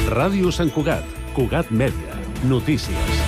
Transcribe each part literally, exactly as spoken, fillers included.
Ràdio Sant Cugat, Cugat Mèdia, notícies.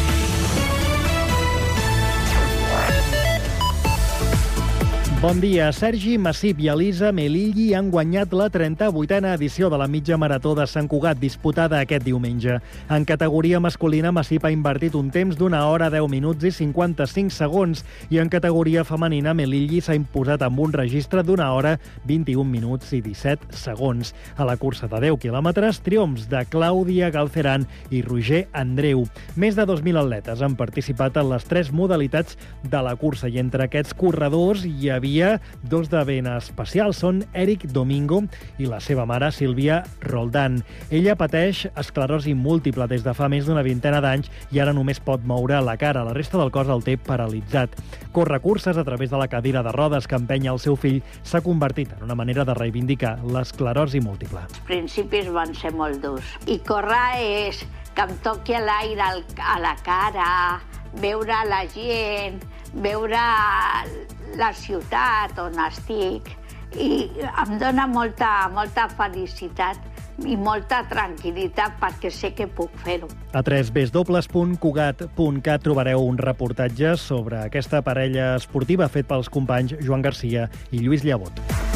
Bon dia. Sergi Massip i Elisa Melilli han guanyat la trenta-vuitena edició de la mitja marató de Sant Cugat, disputada aquest diumenge. En categoria masculina, Massip ha invertit un temps d'una hora, deu minuts i cinquanta-cinc segons, i en categoria femenina, Melilli s'ha imposat amb un registre d'una hora, vint-i-un minuts i disset segons. A la cursa de deu quilòmetres, triomfs de Clàudia Galceran i Roger Andreu. Més de dos mil atletes han participat en les tres modalitats de la cursa, i entre aquests corredors hi havia dos de ben especials. Són Eric Domingo i la seva mare, Sílvia Roldán. Ella pateix esclerosi múltiple des de fa més d'una vintena d'anys i ara només pot moure la cara. La resta del cos el té paralitzat. Córrer curses a través de la cadira de rodes que empenya el seu fill s'ha convertit en una manera de reivindicar l'esclerosi múltiple. Els principis van ser molt durs. I córrer és que em toqui l'aire a la cara, veure la gent, veure la ciutat on estic, i em dona molta, molta felicitat i molta tranquil·litat perquè sé que puc fer-ho. A w w w punt cugat punt cat trobareu un reportatge sobre aquesta parella esportiva fet pels companys Joan Garcia i Lluís Llavot.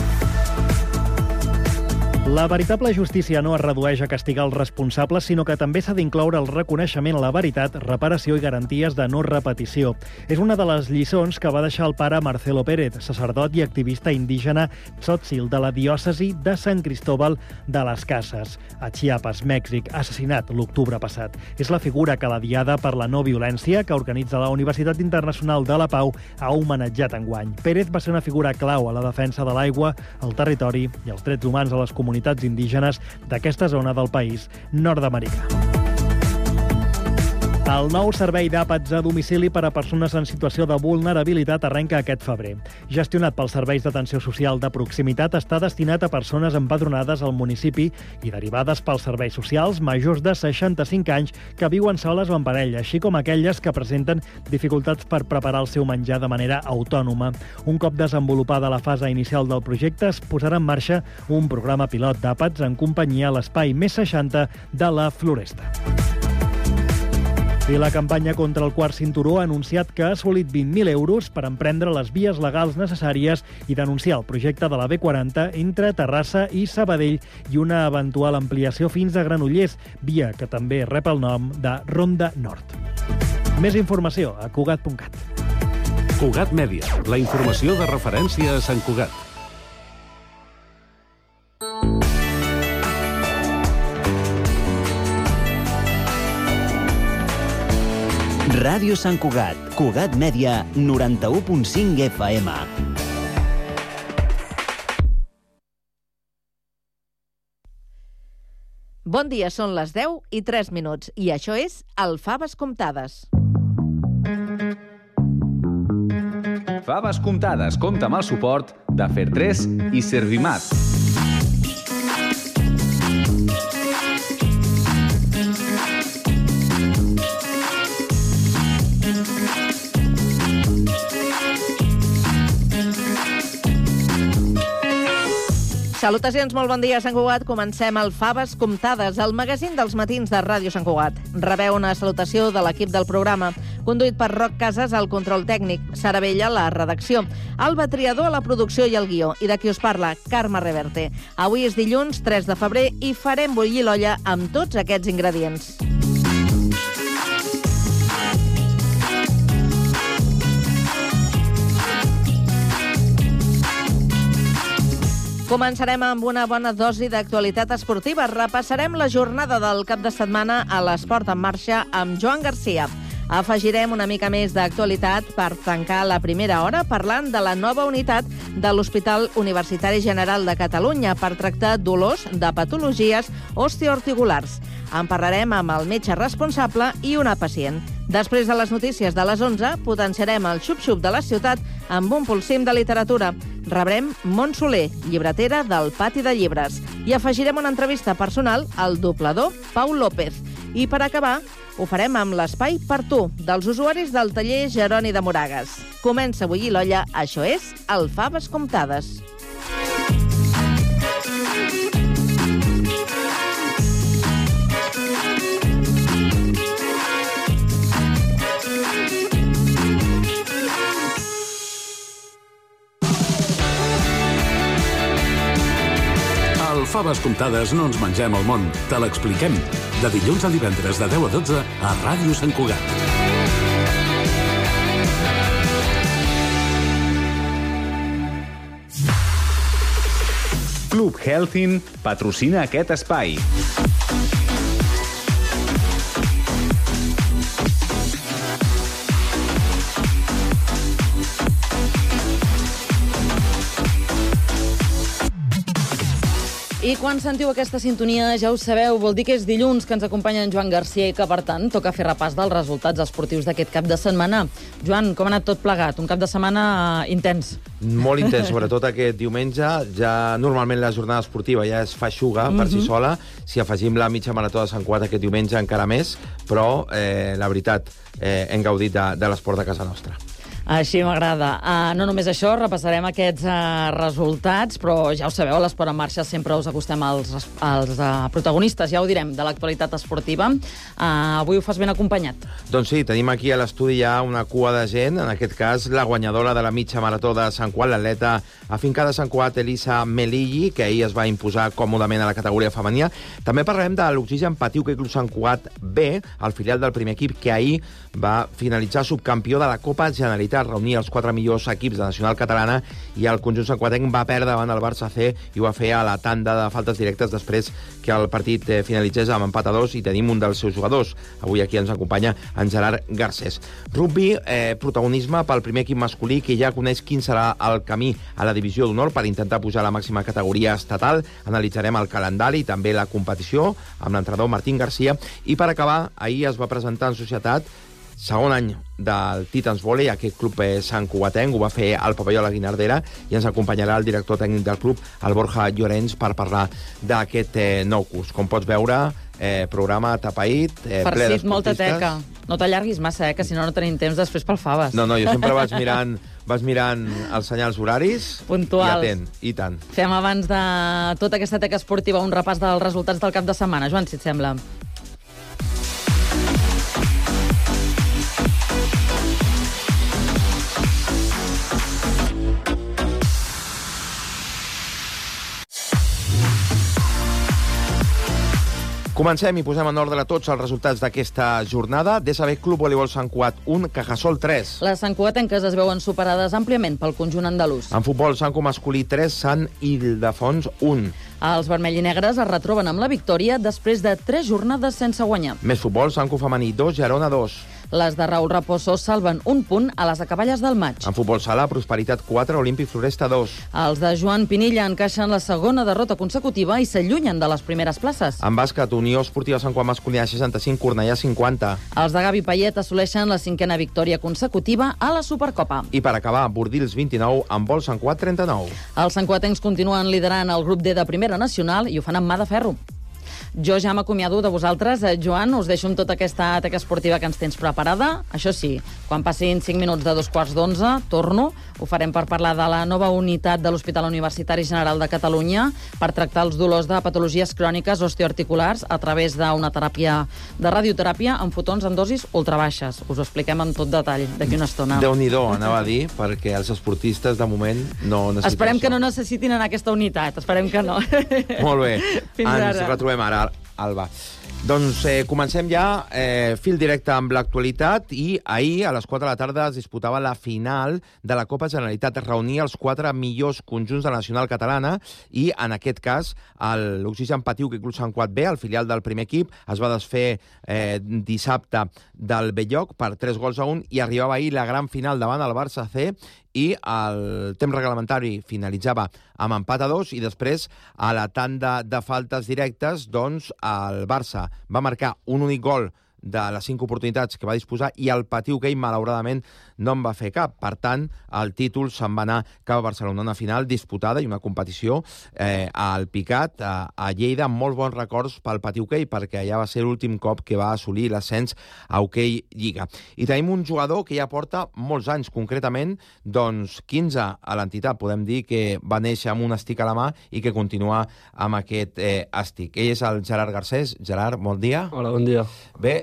La veritable justícia no es redueix a castigar els responsables, sinó que també s'ha d'incloure el reconeixement a la veritat, reparació i garanties de no repetició. És una de les lliçons que va deixar el pare Marcelo Pérez, sacerdot i activista indígena tzotzil de la diòcesi de Sant Cristóbal de les Cases, a Chiapas, Mèxic, assassinat l'octubre passat. És la figura que la Diada per la No Violència, que organitza la Universitat Internacional de la Pau, ha homenatjat enguany. Pérez va ser una figura clau a la defensa de l'aigua, el territori i els drets humans de les comunitats indígenes d'aquesta zona del país nord-americà. El nou servei d'àpats a domicili per a persones en situació de vulnerabilitat arrenca aquest febrer. Gestionat pels serveis d'atenció social de proximitat, està destinat a persones empadronades al municipi i derivades pels serveis socials majors de seixanta-cinc anys que viuen soles o en parella, així com aquelles que presenten dificultats per preparar el seu menjar de manera autònoma. Un cop desenvolupada la fase inicial del projecte, es posarà en marxa un programa pilot d'àpats en companyia a l'Espai Més seixanta de la Floresta. I la campanya contra el quart cinturó ha anunciat que ha assolit vint mil euros per emprendre les vies legals necessàries i denunciar el projecte de la B quaranta entre Terrassa i Sabadell i una eventual ampliació fins a Granollers, via que també rep el nom de Ronda Nord. Més informació a cugat punt cat. Cugat Mèdia, la informació de referència a Sant Cugat. Ràdio Sant Cugat, Cugat Mèdia, noranta-u punt cinc F M. Bon dia, són les deu i tres minuts i això és el Faves Comptades. Faves Comptades compta amb el suport de Fer tres i Servimat. Salutacions, molt bon dia, Sant Cugat. Comencem el Faves Comptades, el magazín dels matins de Ràdio Sant Cugat. Rebeu una salutació de l'equip del programa, conduït per Roc Casas al control tècnic, Sara Vella a la redacció, Alba Triador a la producció i el guió, i de qui us parla, Carme Reverte. Avui és dilluns, tres de febrer, i farem bullir l'olla amb tots aquests ingredients. Començarem amb una bona dosi d'actualitat esportiva. Repassarem la jornada del cap de setmana a l'Esport en Marxa amb Joan Garcia. Afegirem una mica més d'actualitat per tancar la primera hora parlant de la nova unitat de l'Hospital Universitari General de Catalunya per tractar dolors de patologies osteoarticulars. En parlarem amb el metge responsable i una pacient. Després de les notícies de les onze, potenciarem el xup-xup de la ciutat amb un polsim de literatura. Rebrem Mont Soler, llibretera del Pati de Llibres. I afegirem una entrevista personal al doblador Pau López. I per acabar, ho farem amb l'espai per tu, dels usuaris del taller Jeroni de Moragas. Comença a bullir l'olla, això és el Faves Comptades. faves comptades no ens mengem el món, te l'expliquem. De dilluns a divendres de deu a dotze a Ràdio Sant Cugat. Club Healthin patrocina aquest espai. I quan sentiu aquesta sintonia, ja ho sabeu, vol dir que és dilluns que ens acompanya en Joan Garcia i que, per tant, toca fer repàs dels resultats esportius d'aquest cap de setmana. Joan, com ha anat tot plegat? Un cap de setmana intens. Molt intens, sobretot aquest diumenge. Ja normalment la jornada esportiva ja es feixuga per si sola. Si afegim la mitja marató de Sant Cugat aquest diumenge, encara més. Però, eh, la veritat, eh, hem gaudit de, de l'esport de casa nostra. Així m'agrada. Uh, no només això, repassarem aquests uh, resultats, però ja ho sabeu, a l'Esport en Marxa sempre us acostem als, als uh, protagonistes, ja ho direm, de l'actualitat esportiva. Uh, avui ho fas ben acompanyat. Doncs sí, tenim aquí a l'estudi ja una cua de gent, en aquest cas la guanyadora de la mitja marató de Sant Cugat, l'atleta afincada a Sant Cugat, Elisa Melilli, que ahir es va imposar còmodament a la categoria femenina. També parlarem de l'Oxigen Patiu Hoquei Club Sant Cugat B, el filial del primer equip, que ahir va finalitzar subcampió de la Copa Generalitat, reunir els quatre millors equips de Nacional Catalana, i el conjunt santcuatenc va perdre davant el Barça C i ho va fer a la tanda de faltes directes després que el partit finalitzés amb empat a dos, i tenim un dels seus jugadors. Avui aquí ens acompanya en Gerard Garcés. Rugby, eh, protagonisme pel primer equip masculí, que ja coneix quin serà el camí a la divisió d'honor per intentar pujar a la màxima categoria estatal. Analitzarem el calendari i també la competició amb l'entrenador Martín García. I per acabar, ahir es va presentar en societat segon any del Titans Volley, aquest club santcugatenc, ho va fer al pavelló a la Guinardera, i ens acompanyarà el director tècnic del club, el Borja Llorenç, per parlar d'aquest eh, nou curs. Com pots veure, eh, programa tapaït, eh, ple d'esportistes. Molta teca. No t'allarguis massa, eh, que si no no tenim temps després pel faves. No, no, jo sempre vaig mirant, vas mirant els senyals horaris. Puntuals. I atent, i tant. Fem abans de tota aquesta teca esportiva un repàs dels resultats del cap de setmana. Joan, si et sembla. Comencem i posem en ordre tots els resultats d'aquesta jornada. D S B Club Voleibol Sant Cugat un, Cajasol tres. Les santcugatenques es veuen superades àmpliament pel conjunt andalús. En futbol, Santco masculí tres, Sant Ildefons un. Els vermell i negres es retroben amb la victòria després de tres jornades sense guanyar. Més futbol, Santco femení dos, Gerona dos. Les de Raül Raposo salven un punt a les acaballes del maig. En futbol sala, Prosperitat quatre, Olímpic Floresta dos. Els de Joan Pinilla encaixen la segona derrota consecutiva i s'allunyen de les primeres places. En bàsquet, Unió Esportiva Sant Cugat masculina seixanta-cinc, Cornellà cinquanta. Els de Gavi Payet assoleixen la cinquena victòria consecutiva a la Supercopa. I per acabar, Bordils vint-i-nou, en vol Sant Cugat trenta-nou. Els santcuatencs continuen liderant el grup D de Primera Nacional i ho fan amb mà de ferro. Jo ja m'acomiado de vosaltres. Eh, Joan, us deixo amb tota aquesta teca esportiva que ens tens preparada. Això sí, quan passin cinc minuts de dos quarts d'onze, torno. Ho farem per parlar de la nova unitat de l'Hospital Universitari General de Catalunya per tractar els dolors de patologies cròniques osteoarticulars a través d'una teràpia de radioteràpia amb fotons en dosis ultrabaixes. Us ho expliquem amb tot detall d'aquí una estona. Déu-n'hi-do, anava a dir, perquè els esportistes de moment no necessiten Esperem això. que no necessitin en aquesta unitat. Esperem que no. Molt bé. Fins Ens ara. retrobem ara, Alba. Doncs eh, comencem ja eh, fil directe amb l'actualitat, i ahir a les quatre de la tarda es disputava la final de la Copa Generalitat. Es reunia els quatre millors conjunts de la Nacional Catalana i, en aquest cas, l'Oxigen Patiu Hoquei Club Sant Cugat B, el filial del primer equip, es va desfer eh, dissabte del Belloc per tres gols a un i arribava ahir la gran final davant el Barça C, i el temps reglamentari finalitzava amb empat a dos, i després, a la tanda de faltes directes, doncs el Barça va marcar un únic gol de les cinc oportunitats que va disposar, i el Patiu Hoquei, malauradament, no en va fer cap. Per tant, el títol se'n va anar cap a Barcelona. Una final disputada i una competició eh, al Picat, a, a Lleida, amb molts bons records pel Patiu Hoquei, perquè ja va ser l'últim cop que va assolir l'ascens a Hoquei Lliga. I tenim un jugador que ja porta molts anys, concretament, doncs quinze a l'entitat. Podem dir que va néixer amb un estic a la mà i que continua amb aquest eh, estic. Ell és el Gerard Garcés. Gerard, bon dia. Hola, bon dia. Bé,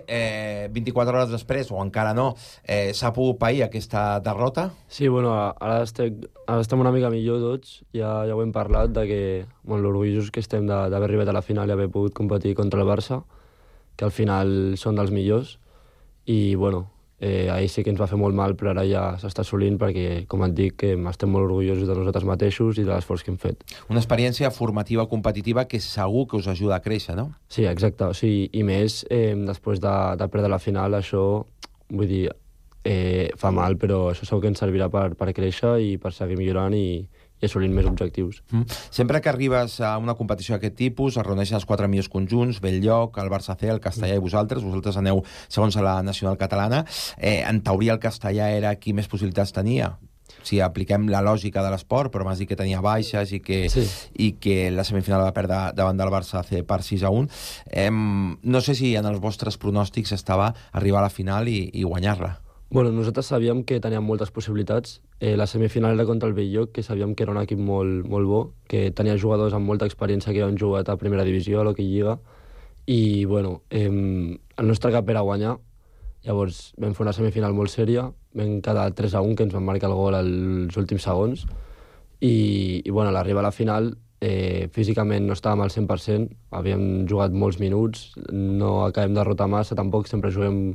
eh, vint-i-quatre hores després, o encara no, eh, s'ha pogut pair aquesta derrota? Sí, bueno, ara estem, ara estem una mica millor tots, ja, ja ho hem parlat, de que bueno, l'orgullosos que estem d'haver arribat a la final i haver pogut competir contra el Barça, que al final són dels millors, i bueno, eh, ahir sí que ens va fer molt mal, però ara ja s'està assolint perquè, com et dic, que estem molt orgullosos de nosaltres mateixos i de l'esforç que hem fet. Una experiència formativa competitiva que segur que us ajuda a créixer, no? Sí, exacte, o sigui, i més eh, després de, de perdre la final, això, vull dir, eh, fa mal, però això segur que ens servirà per, per créixer i per seguir millorant i, i assolint més objectius. Mm. Sempre que arribes a una competició d'aquest tipus, es reuneixen els quatre millors conjunts, Belllloc, el Barça C, el Castellà i vosaltres. Vosaltres aneu segons a la nacional catalana. Eh, en teoria el Castellà era qui més possibilitats tenia. Si apliquem la lògica de l'esport, però m'has dit que tenia baixes i que, sí. i que la semifinal va perdre davant del Barça C per sis a un. Eh, no sé si en els vostres pronòstics estava arribar a la final i, i guanyar-la. Bueno, nosaltres sabíem que teníem moltes possibilitats. Eh, la semifinal era contra el Belllloc, que sabíem que era un equip molt, molt bo, que tenia jugadors amb molta experiència que han jugat a primera divisió, a l'Hockey Lliga, i bueno, eh, el nostre cap era guanyar. Llavors vam fer una semifinal molt sèria, vam quedar tres a un, que ens van marcar el gol als últims segons, i, i bueno, a l'arribar a la final eh, físicament no estàvem al cent per cent, havíem jugat molts minuts, no acabem de rotar massa, tampoc sempre juguem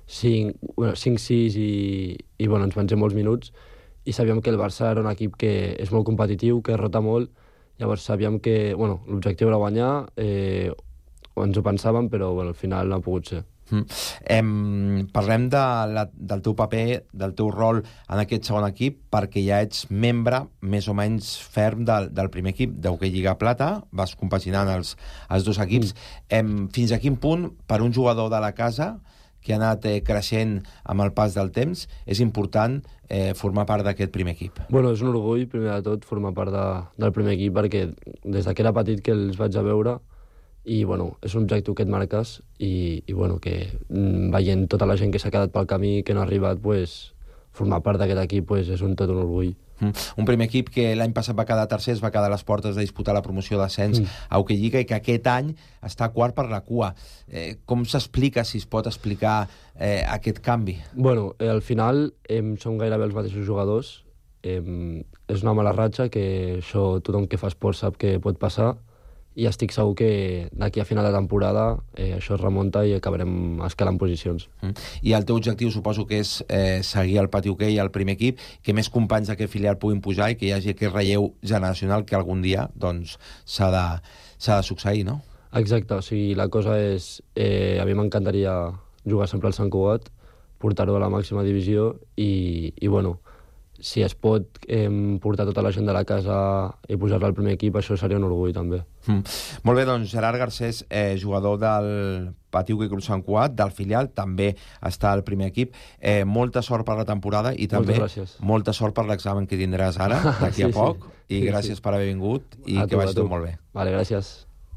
cinc sis i, i bueno, ens van ser molts minuts, i sabíem que el Barça era un equip que és molt competitiu, que rota molt, llavors sabíem que bueno, l'objectiu era guanyar, eh, ens ho pensàvem, però bueno, al final no ha pogut ser. Mm. Em, parlem de la, del teu paper, del teu rol en aquest segon equip, perquè ja ets membre més o menys ferm del, del primer equip d'Hockey Lliga Plata, vas compaginant els, els dos equips. Mm. Em, fins a quin punt, per un jugador de la casa que ha anat eh, creixent amb el pas del temps, és important eh, formar part d'aquest primer equip? Bueno, és un orgull, primer de tot, formar part de, del primer equip, perquè des que era petit que els vaig a veure, i bueno, és un objectiu que et marques, i, i bueno, que veient tota la gent que s'ha quedat pel camí, que no ha arribat, pues, formar part d'aquest equip pues, és un tot un orgull. Mm. Un primer equip que l'any passat va quedar tercer, es va quedar a les portes de disputar la promoció d'ascens mm. a Hockey Lliga, i que aquest any està quart per la cua. Eh, com s'explica, si es pot explicar, eh, aquest canvi? Bueno, eh, al final eh, som gairebé els mateixos jugadors. Eh, és una mala ratxa, que això tothom que fa esport sap que pot passar, i estic segur que d'aquí a final de temporada eh, això es remunta i acabarem escalant posicions. Mm. I el teu objectiu suposo que és eh, seguir el pati hoquei al primer equip, que més companys d'aquest filial puguin pujar i que hi hagi aquest relleu generacional que algun dia doncs, s'ha de, s'ha de succeir, no? Exacte, o sigui, la cosa és... Eh, a mi m'encantaria jugar sempre al Sant Cugat, portar-ho a la màxima divisió i, i bueno, si es pot eh, portar tota la gent de la casa i posar-la al primer equip, això seria un orgull també. Mm. Molt bé, doncs Gerard Garcés, eh, jugador del Pati Hoquei Club Sant Cugat, del filial, també està al primer equip. Eh, molta sort per la temporada i també molta sort per l'examen que tindràs ara, d'aquí sí, a poc, sí. i gràcies sí. per haver vingut i a que tu, vagi tot molt bé. Vale, gràcies.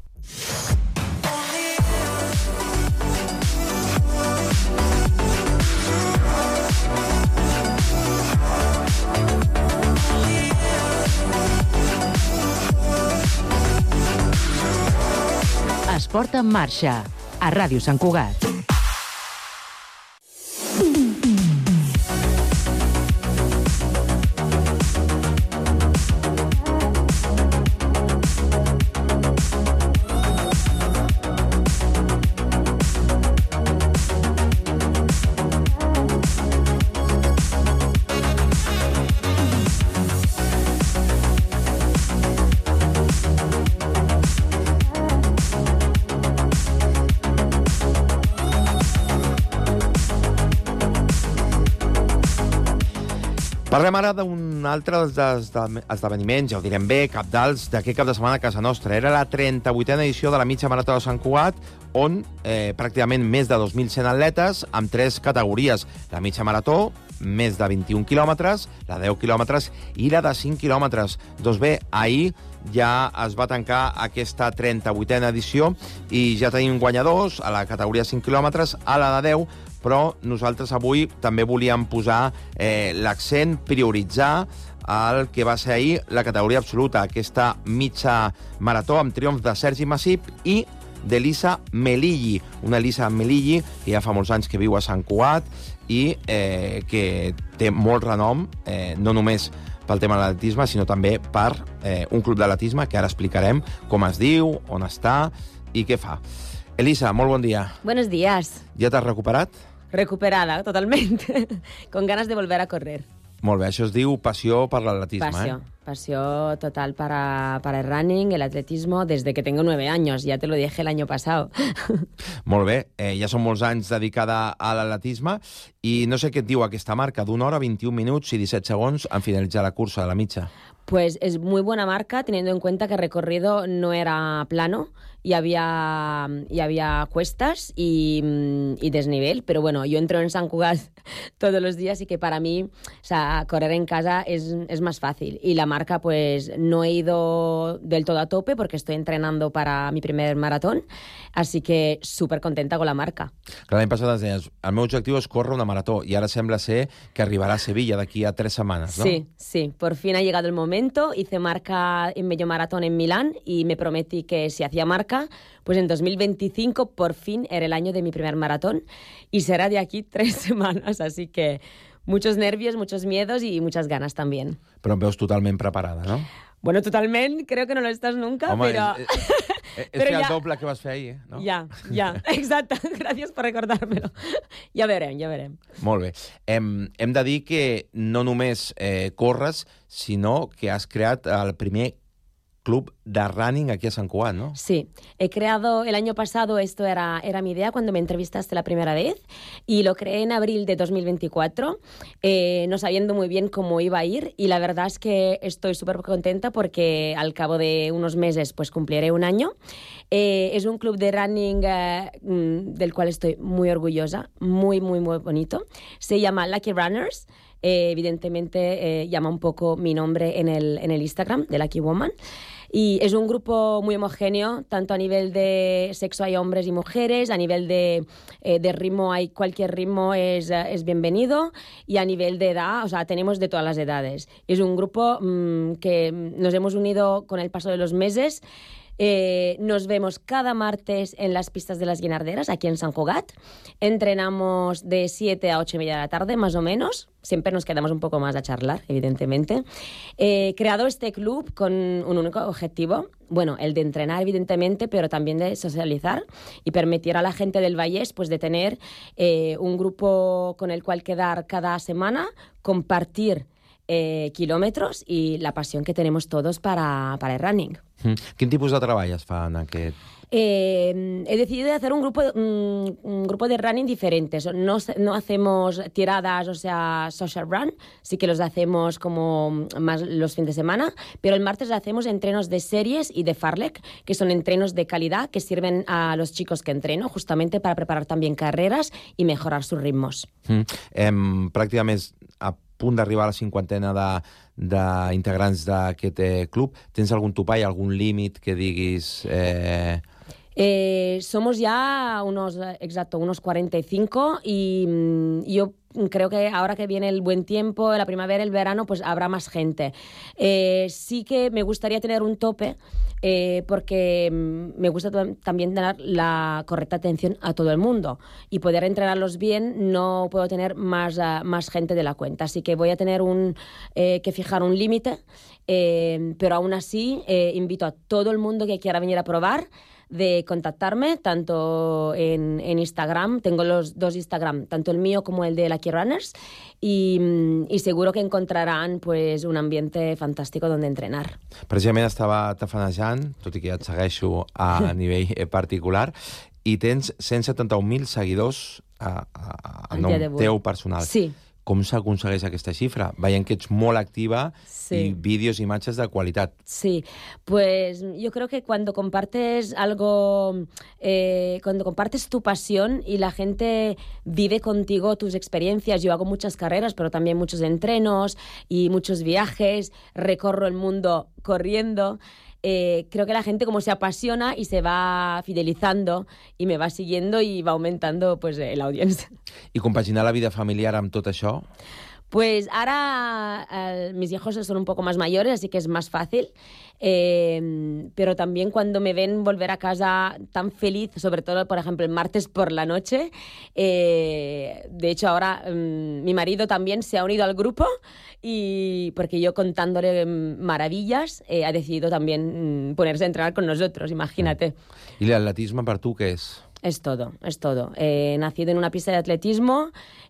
Esport en marxa, a Ràdio Sant Cugat. Parlem ara d'un altre dels esdeveniments, ja ho direm bé, cabdals d'aquest cap de setmana a casa nostra. Era la trenta-vuitena edició de la mitja marató de Sant Cugat, on eh, pràcticament més de dos mil cent atletes amb tres categories. La mitja marató, més de vint-i-un quilòmetres, la de deu quilòmetres i la de cinc quilòmetres. Doncs bé, ahir ja es va tancar aquesta trenta-vuitena edició i ja tenim guanyadors a la categoria cinc quilòmetres, a la de deu, però nosaltres avui també volíem posar eh, l'accent, prioritzar el que va ser ahir la categoria absoluta, aquesta mitja marató amb triomf de Sergi Massip i d'Elisa Melilli. Una Elisa Melilli que ja fa molts anys que viu a Sant Cugat i eh, que té molt renom, eh, no només pel tema de l'atletisme, sinó també per eh, un club d'atletisme que ara explicarem com es diu, on està i què fa. Elisa, molt bon dia. Buenos días. Ja t'has recuperat? Recuperada, totalmente. Con ganas de volver a correr. Molt bé, això es diu passió per l'atletisme, Passió, eh? passió total para, para el running, el atletismo, desde que tengo nueve años. Ya te lo dije el año pasado. Molt bé, eh, ja són molts anys dedicada a l'atletisme i no sé què et diu aquesta marca, d'una hora, vint-i-un minuts i disset segons en finalitzar la cursa de la mitja. Pues es muy buena marca, teniendo en cuenta que el recorrido no era plano y había, y había cuestas y, y desnivel, pero bueno, yo entro en Sant Cugat todos los días y que para mí, o sea, correr en casa es, es más fácil. Y la marca, pues no he ido del todo a tope porque estoy entrenando para mi primer maratón, así que súper contenta con la marca. Clar, l'any passat ens deies, el meu objectiu és córrer una marató i ara sembla ser que arribarà a Sevilla d'aquí a tres setmanes, ¿no? Sí, sí, por fin ha llegado el momento. Hice marca en medio maratón en Milán y me prometí que si hacía marca, pues en dos mil veinticinco por fin era el año de mi primer maratón y será de aquí tres semanas, así que muchos nervios, muchos miedos y muchas ganas también. Però em veus totalment preparada, no? Bueno, totalmente, creo que no lo estás nunca, Home, pero... és, és, és fer el doble que vas fer ahir, no? Ja, ja, exacte. Gràcies per recordar-me-lo. Ja veurem, ja veurem. Molt bé. Hem, hem de dir que no només eh, corres, sinó que has creat el primer club de running aquí a Sant Cugat, ¿no? Sí, he creado el año pasado, esto era, era mi idea cuando me entrevistaste la primera vez, y lo creé en abril de dos mil veinticuatro, eh, no sabiendo muy bien cómo iba a ir, y la verdad es que estoy súper contenta porque al cabo de unos meses pues cumpliré un año. Eh, es un club de running eh, del cual estoy muy orgullosa, muy, muy, muy bonito. Se llama Lucky Runners. Eh, evidentemente eh, llama un poco mi nombre en el, en el Instagram de Lucky Woman. Y es un grupo muy homogéneo, tanto a nivel de sexo hay hombres y mujeres, a nivel de, eh, de ritmo hay cualquier ritmo es, es bienvenido, y a nivel de edad, o sea, tenemos de todas las edades. Es un grupo mmm, que nos hemos unido con el paso de los meses. Eh, nos vemos cada martes en las pistas de las Guinarderas, aquí en Sant Cugat. Entrenamos de siete a ocho y media de la tarde, más o menos. Siempre nos quedamos un poco más a charlar, evidentemente. He eh, creado este club con un único objetivo, bueno, el de entrenar, evidentemente, pero también de socializar y permitir a la gente del Vallès pues, de tener eh, un grupo con el cual quedar cada semana, compartir Eh, kilómetros y la pasión que tenemos todos para, para el running. Mm. Quin tipus de treball es fa en aquest? Eh, he decidido hacer un grupo, un, un grupo de running diferentes. No, no hacemos tiradas, o sea, social run, sí que los hacemos como más los fines de semana, pero el martes hacemos entrenos de series y de farlek, que son entrenos de calidad que sirven a los chicos que entreno justamente para preparar también carreras y mejorar sus ritmos. Mm. Em, pràcticament a punt d'arribar a la cinquantena d'integrants d'aquest eh, club. Tens algun topall, algun límit que diguis... Eh... Eh, somos ya unos, exacto, unos cuarenta y cinco y mmm, yo creo que ahora que viene el buen tiempo, la primavera, el verano, pues habrá más gente. Eh, sí que me gustaría tener un tope eh, porque me gusta t- también dar la correcta atención a todo el mundo y poder entrenarlos bien. No puedo tener más, uh, más gente de la cuenta, así que voy a tener un, eh, que fijar un límite, eh, pero aún así eh, invito a todo el mundo que quiera venir a probar de contactarme, tanto en, en Instagram, tengo los dos Instagram, tanto el mío como el de Lucky Runners, y, y seguro que encontrarán pues, un ambiente fantástico donde entrenar. Precisament estava tafanejant, tot i que ja et segueixo a nivell particular, i tens cent setanta-un mil seguidors a, a, a nom teu personal. Sí. Com s'aconsegueix aquesta xifra? Veiem que ets molt activa sí. i vídeos i imatges de qualitat. Sí, pues yo creo que cuando compartes algo, eh, cuando compartes tu pasión y la gente vive contigo tus experiencias, yo hago muchas carreras, pero también muchos entrenos y muchos viajes, recorro el mundo corriendo. Eh, creo que la gente como se apasiona y se va fidelizando y me va siguiendo y va aumentando pues, eh, la audiencia. I compaginar la vida familiar amb tot això? Pues ahora eh, mis hijos son un poco más mayores, así que es más fácil. Eh, pero también cuando me ven volver a casa tan feliz, sobre todo, por ejemplo, el martes por la noche. Eh, de hecho, ahora um, mi marido también se ha unido al grupo y porque yo contándole maravillas eh, ha decidido también um, ponerse a entrenar con nosotros, imagínate. ¿Y el atletismo para tú qué es? Es todo, es todo. He nacido en una pista de atletismo.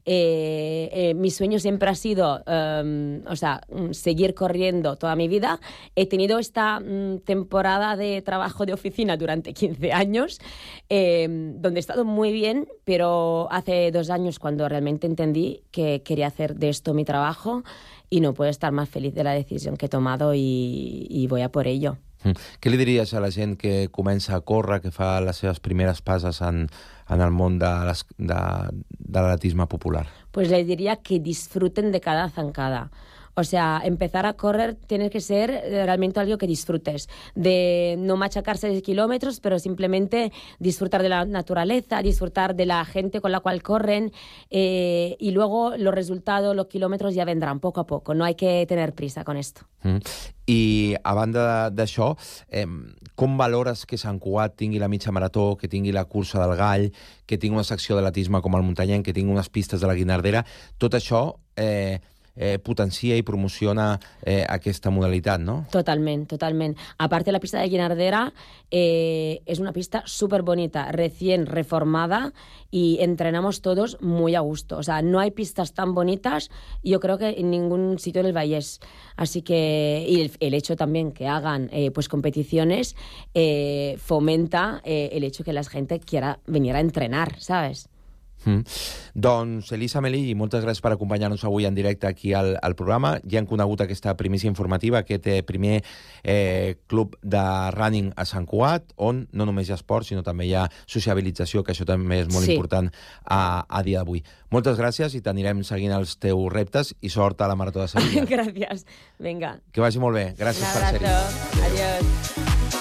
Eh, eh, mi sueño siempre ha sido, um, o sea, seguir corriendo toda mi vida. He tenido esta um, temporada de trabajo de oficina durante quince años, eh, donde he estado muy bien, pero hace dos años cuando realmente entendí que quería hacer de esto mi trabajo y no puedo estar más feliz de la decisión que he tomado y, y voy a por ello. Què li diries a la gent que comença a córrer, que fa les seves primeres passes en, en el món de, les, de, de l'atletisme popular? Pues les diría que disfruten de cada zancada. O sea, empezar a correr tiene que ser realmente algo que disfrutes, de no machacarse de kilómetros, pero simplemente disfrutar de la naturaleza, disfrutar de la gente con la cual corren eh, y luego los resultados, los kilómetros ya vendrán poco a poco, no hay que tener prisa con esto. Mm. I a banda d'això, eh, com valores que Sant Cugat tingui la mitja marató, que tingui la cursa del Gall, que tingui una secció d'atletisme com el Muntanyenc, que tingui unes pistes de la Guinardera, tot això eh, Eh, potencia y promociona eh, aquesta modalidad, ¿no? Totalmente, totalmente. Aparte, la pista de Guinardera eh, es una pista súper bonita, recién reformada y entrenamos todos muy a gusto. O sea, no hay pistas tan bonitas, yo creo que en ningún sitio del Vallès. Así que, y el, el hecho también que hagan eh, pues competiciones eh, fomenta eh, el hecho que la gente quiera venir a entrenar, ¿sabes? Mm. Doncs, Elisa Melilli, moltes gràcies per acompanyar-nos avui en directe aquí al, al programa. Ja hem conegut aquesta primícia informativa, aquest eh, primer eh, club de running a Sant Cugat, on no només hi ha esport, sinó també hi ha sociabilització, que això també és molt sí. important a, a dia d'avui. Moltes gràcies i t'anirem seguint els teus reptes i sort a la Marató de Sevilla. Gràcies. Vinga. Que vagi molt bé. Gràcies Un per ser-hi. Adiós.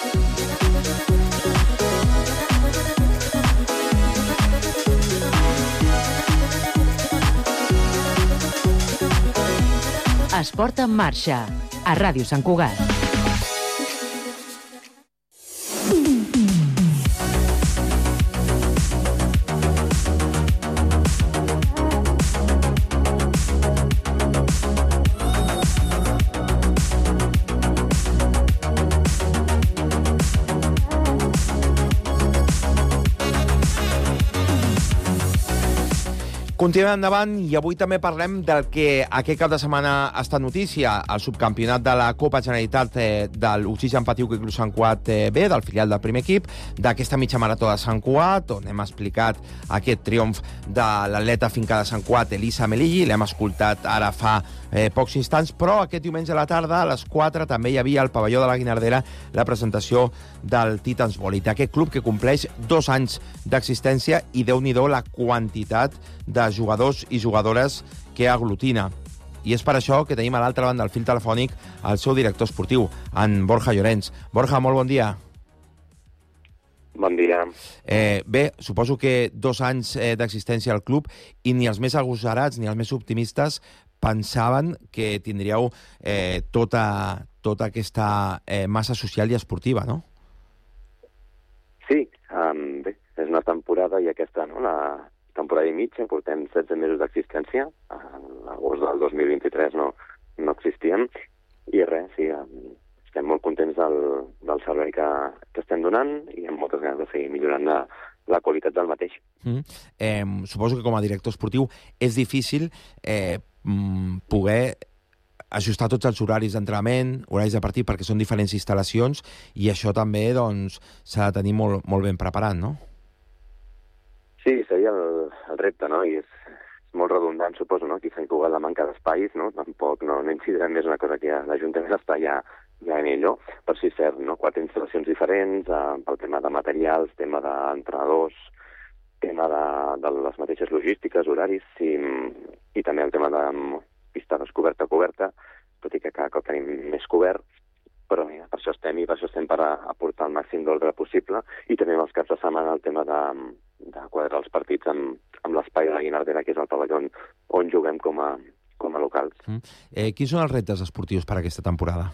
Esport en marxa, a Ràdio Sant Cugat. Continuem endavant i avui també parlem del que aquest cap de setmana ha estat notícia, el subcampionat de la Copa Generalitat eh, de l'Oxigen Patiu que Club Sant Cugat eh, B, del filial del primer equip, d'aquesta mitja marató de Sant Cugat, on hem explicat aquest triomf de l'atleta fincada de Sant Cugat, Elisa Melilli, l'hem escoltat ara fa eh, pocs instants, però aquest diumenge a la tarda, a les quatre, també hi havia al pavelló de la Guinardera la presentació del Titans Volley, aquest club que compleix dos anys d'existència i déu-n'hi-do la quantitat de jugadors i jugadores que aglutina. I és per això que tenim a l'altra banda del fil telefònic el seu director esportiu, en Borja Llorens. Borja, molt bon dia. Bon dia. Eh, bé, suposo que dos anys eh, d'existència al club i ni els més agosarats ni els més optimistes pensaven que tindríeu eh, tota, tota aquesta eh, massa social i esportiva, no? Sí, um, bé, és una temporada i aquesta, no?, la temporada i mitja, portem setze mesos d'existència, a l'agost del dos mil vint-i-tres no, no existíem, i res, sí, estem molt contents del, del servei que, que estem donant i amb moltes ganes de seguir millorant la, la qualitat del mateix. Mm. Eh, suposo que com a director esportiu és difícil eh, poder ajustar tots els horaris d'entrenament, horaris de partit, perquè són diferents instal·lacions, i això també doncs, s'ha de tenir molt, molt ben preparat, no? Sí, seria el, el repte, no? I és, és molt redundant, suposo, no? Aquí s'ha inclogut la manca d'espais, no? Tampoc no, no incidirà més una cosa que l'Ajuntament està ja, ja en ello, però sí és cert, no? Quatre instal·lacions diferents, eh, pel tema de materials, tema d'entrenadors, tema de, de les mateixes logístiques, horaris, i, i també el tema de pista descoberta a coberta, tot i que cada cop tenim més cobert, però mira, per això estem i per això estem per aportar el màxim d'ordre possible, i també els caps de setmana el tema de, de quadrar els partits amb, amb l'espai de la Guinardera, que és el pavelló on, on juguem com a, com a locals. Mm. Eh, quins són els reptes esportius per a aquesta temporada?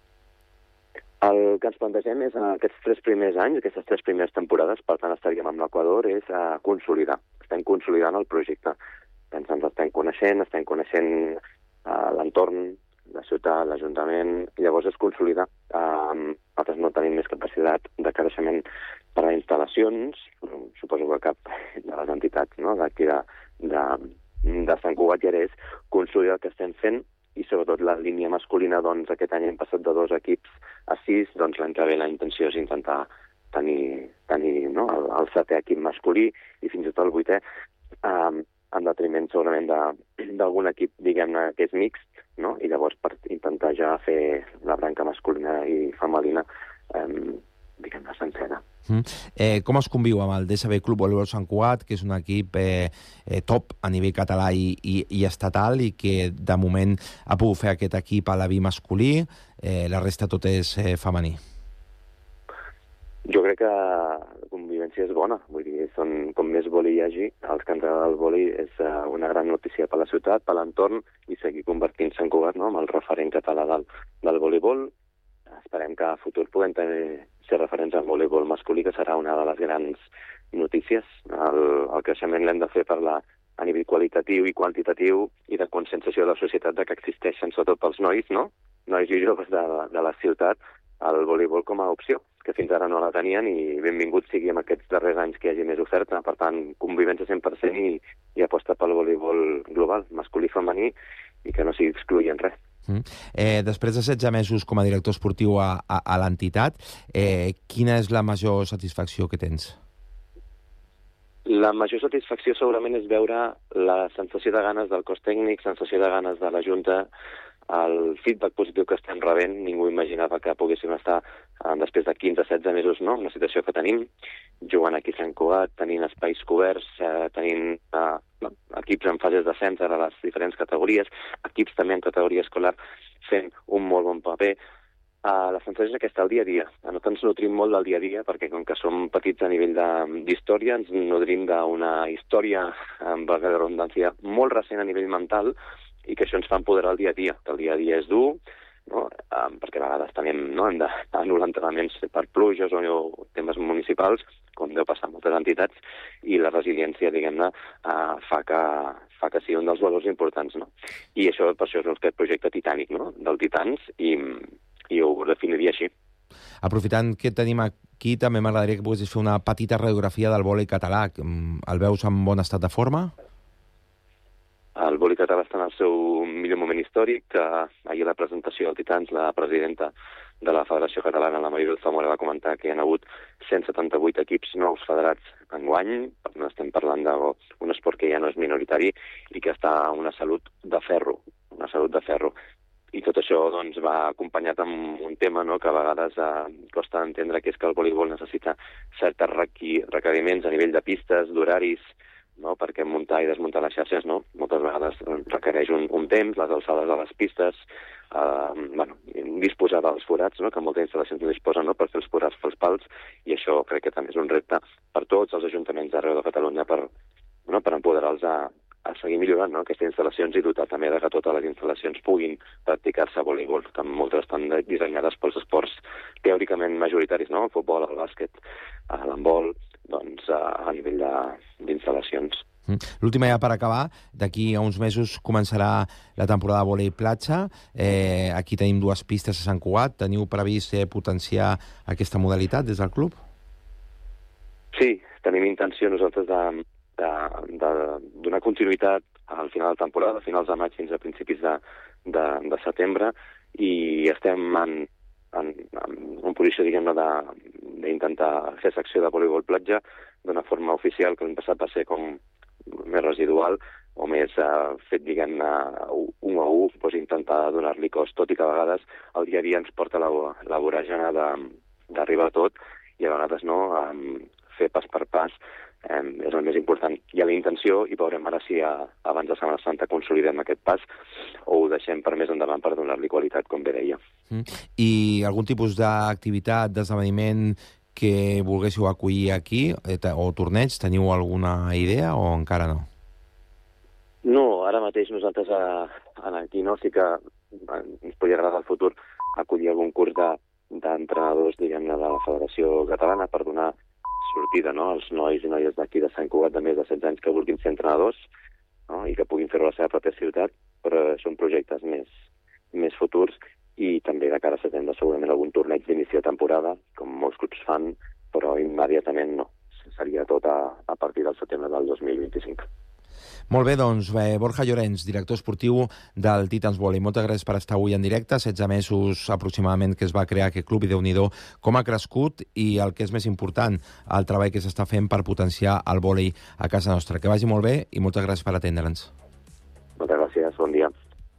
El que ens plantegem és uh, aquests tres primers anys, aquestes tres primeres temporades, per tant estaríem amb l'Equador, és uh, consolidar. Estem consolidant el projecte. Ens, ens estem coneixent, estem coneixent uh, l'entorn, la ciutat, l'Ajuntament, i llavors es consolida. Uh, nosaltres no tenim més capacitat de creixement per a instal·lacions, suposo que cap de les entitats, no?, d'aquí de, de, de Sant Cugat, i ara és consolidar el que estem fent, i sobretot la línia masculina, doncs aquest any hem passat de dos equips a sis, doncs l'any que ve la intenció és intentar tenir, tenir no, el, el setè equip masculí i fins i tot el vuitè, eh, en detriment segurament d'algun equip, diguem-ne, que és mixt, no? I llavors per intentar ja fer la branca masculina i femenina, eh, diguem-ne, sencera. Mm. Eh, com es conviu amb el D S B Club Voleibol Sant Cugat, que és un equip eh, eh, top a nivell català i, i, i estatal, i que de moment ha pogut fer aquest equip a l'avi masculí, eh, la resta tot és eh, femení? Jo crec que la convivència és bona, vull dir, són, com més voli hi hagi, els que ens agrada el voli és uh, una gran notícia per la ciutat, per l'entorn, i seguir convertint Sant Cugat, no?, amb el referent català del, del voleibol. Esperem que a futur puguem tenir, ser referents en voleibol masculí, que serà una de les grans notícies. El, el creixement l'hem de fer per la, a nivell qualitatiu i quantitatiu i de conscienciació de la societat de que existeixen, sobretot pels nois, no?, nois i joves de, de la ciutat, el voleibol com a opció, que fins ara no la tenien, i benvingut sigui en aquests darrers anys que hi hagi més oferta. Per tant, convivència cent per cent i, i aposta pel voleibol global, masculí i femení, i que no sigui excloent res. Mm. Eh, després de setze mesos com a director esportiu a, a, a l'entitat, eh, quina és la major satisfacció que tens? La major satisfacció segurament és veure la sensació de ganes del cos tècnic, sensació de ganes de la Junta, el feedback positiu que estem rebent. Ningú imaginava que poguéssim estar eh, després de quinze setze mesos, no?, en la situació que tenim, jugant aquí a Sant Cugat, tenint espais coberts, eh, tenint eh, equips en fases d'ascens a les diferents categories, equips també en categoria escolar fent un molt bon paper. Uh, la sensació és aquesta, el dia a dia. Nosaltres ens nutrim molt del dia a dia, perquè com que som petits a nivell d'història, ens nutrim d'una història, amb la redundància, molt recent a nivell mental, i que això ens fa empoderar el dia a dia, que el dia a dia és dur, no? Um, perquè a vegades tenim, no, hem d'anul·lar entrenaments per pluges o, o temes municipals, com deu passar a moltes entitats, i la resiliència, diguem-ne, uh, fa, que, fa que sigui un dels valors importants, no? I això, per això és aquest projecte titànic, no?, del Titans, i, i ho definiria així. Aprofitant que tenim aquí, també m'agradaria que poguessis fer una petita radiografia del vòlei català. El veus en bon estat de forma? El vòlei català està en el seu millor moment històric. Ahir a la presentació del Titans, la presidenta de la Federació Catalana, la Maribel Zamora, va comentar que hi ha hagut cent setanta-vuit equips nous federats enguany. No estem parlant d'un esport que ja no és minoritari i que està a una salut de ferro, una salut de ferro. I tot això doncs, va acompanyat amb un tema, no?, que a vegades eh, costa d'entendre, que és que el voleibol necessita certes requeriments a nivell de pistes, d'horaris, no?, perquè muntar i desmuntar les xarxes, no?, moltes vegades requereix un, un temps, les alçades de les pistes, eh, bueno, disposar dels forats, no?, que moltes instal·lacions no disposen, no?, per fer els forats pels pals, i això crec que també és un repte per tots els ajuntaments d'arreu de Catalunya per, no?, per empoderar-los a a seguir millorant, no?, aquestes instal·lacions, i dotar també de que totes les instal·lacions puguin practicar-se a voleibol, que moltes estan dissenyades pels esports teòricament majoritaris, no?, el futbol, el bàsquet, l'handbol, doncs a nivell d'instal·lacions. L'última ja per acabar, d'aquí a uns mesos començarà la temporada de vòlei platja. Eh, aquí tenim dues pistes a Sant Cugat. Teniu previst eh, potenciar aquesta modalitat des del club? Sí, tenim intenció nosaltres de de, de donar continuïtat al final de la temporada, a finals de maig fins a principis de, de, de setembre, i estem en, en, en una posició, diguem-ne, d'intentar fer secció de voleibol platja d'una forma oficial, que l'any passat va ser com més residual o més uh, fet, diguem-ne, un a un, doncs intentar donar-li cos, tot i que a vegades el dia a dia ens porta la, la voràgina d'arribar a tot, i a vegades no, um, fer pas per pas Um, és el més important. Hi ha la intenció, i veurem ara si a, abans de Setmana Santa consolidem aquest pas o ho deixem per més endavant per donar-li qualitat, com bé deia. Mm. I algun tipus d'activitat, d'esdeveniment que volguéssiu acollir aquí, o torneig, teniu alguna idea o encara no? No, ara mateix nosaltres a, a aquí no, sí que ens podria agradar al futur acollir algun curs de, d'entrenadors, diguem-ne, de la Federació Catalana per donar sortida, no?, als nois i noies d'aquí de Sant Cugat de més de setze anys que vulguin ser entrenadors, no?, i que puguin fer-ho a la seva pròpia ciutat, però són projectes més, més futurs, i també de cara a setembre segurament algun torneig d'inici de temporada, com molts clubs fan, però immediatament no. Seria tot a, a partir del setembre del dos mil vint-i-cinc. Molt bé, doncs, eh, Borja Llorenç, director esportiu del Titans Volley. Moltes gràcies per estar avui en directe. setze mesos aproximadament que es va crear aquest club i Déu-n'hi-do com ha crescut i el que és més important, el treball que s'està fent per potenciar el vòlei a casa nostra. Que vagi molt bé i moltes gràcies per atendre'ns. Moltes gràcies, bon dia.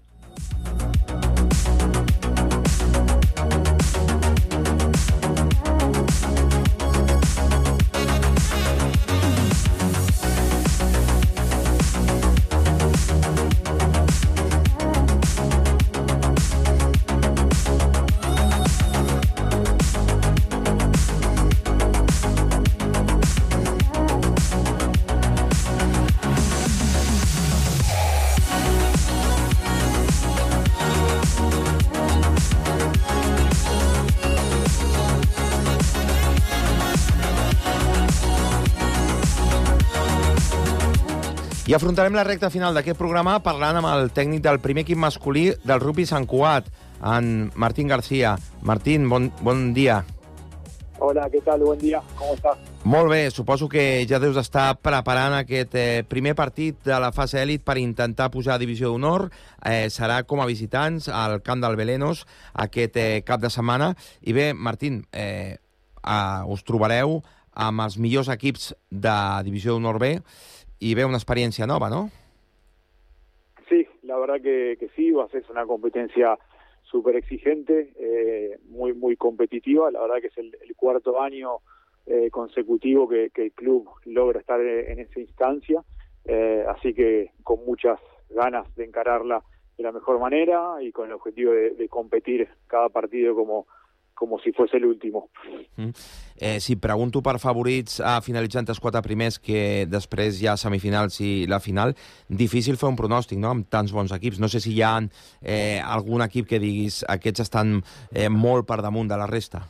I afrontarem la recta final d'aquest programa parlant amb el tècnic del primer equip masculí del rugby Sant Cugat, en Martín García. Martín, bon, bon dia. Hola, què tal? Bon dia, com estàs? Molt bé, suposo que ja deus estar preparant aquest eh, primer partit de la fase èlit per intentar pujar a Divisió d'Honor. Eh, serà com a visitants al camp del Belenos aquest eh, cap de setmana. I bé, Martín, eh, eh, us trobareu amb els millors equips de Divisió d'Honor B y ve una experiencia nueva, ¿no? Sí, la verdad que, que sí, va a ser una competencia súper exigente, eh, muy muy competitiva. La verdad que es el, el cuarto año eh, consecutivo que, que el club logra estar en esa instancia, eh, así que con muchas ganas de encararla de la mejor manera y con el objetivo de, de competir cada partido como com si fos l'últim. Mm. Eh, si pregunto per favorits a finalitzant els quatre primers, que després hi ha semifinals i la final, difícil fer un pronòstic, no?, amb tants bons equips. No sé si hi ha eh, algun equip que diguis aquests estan eh, molt per damunt de la resta.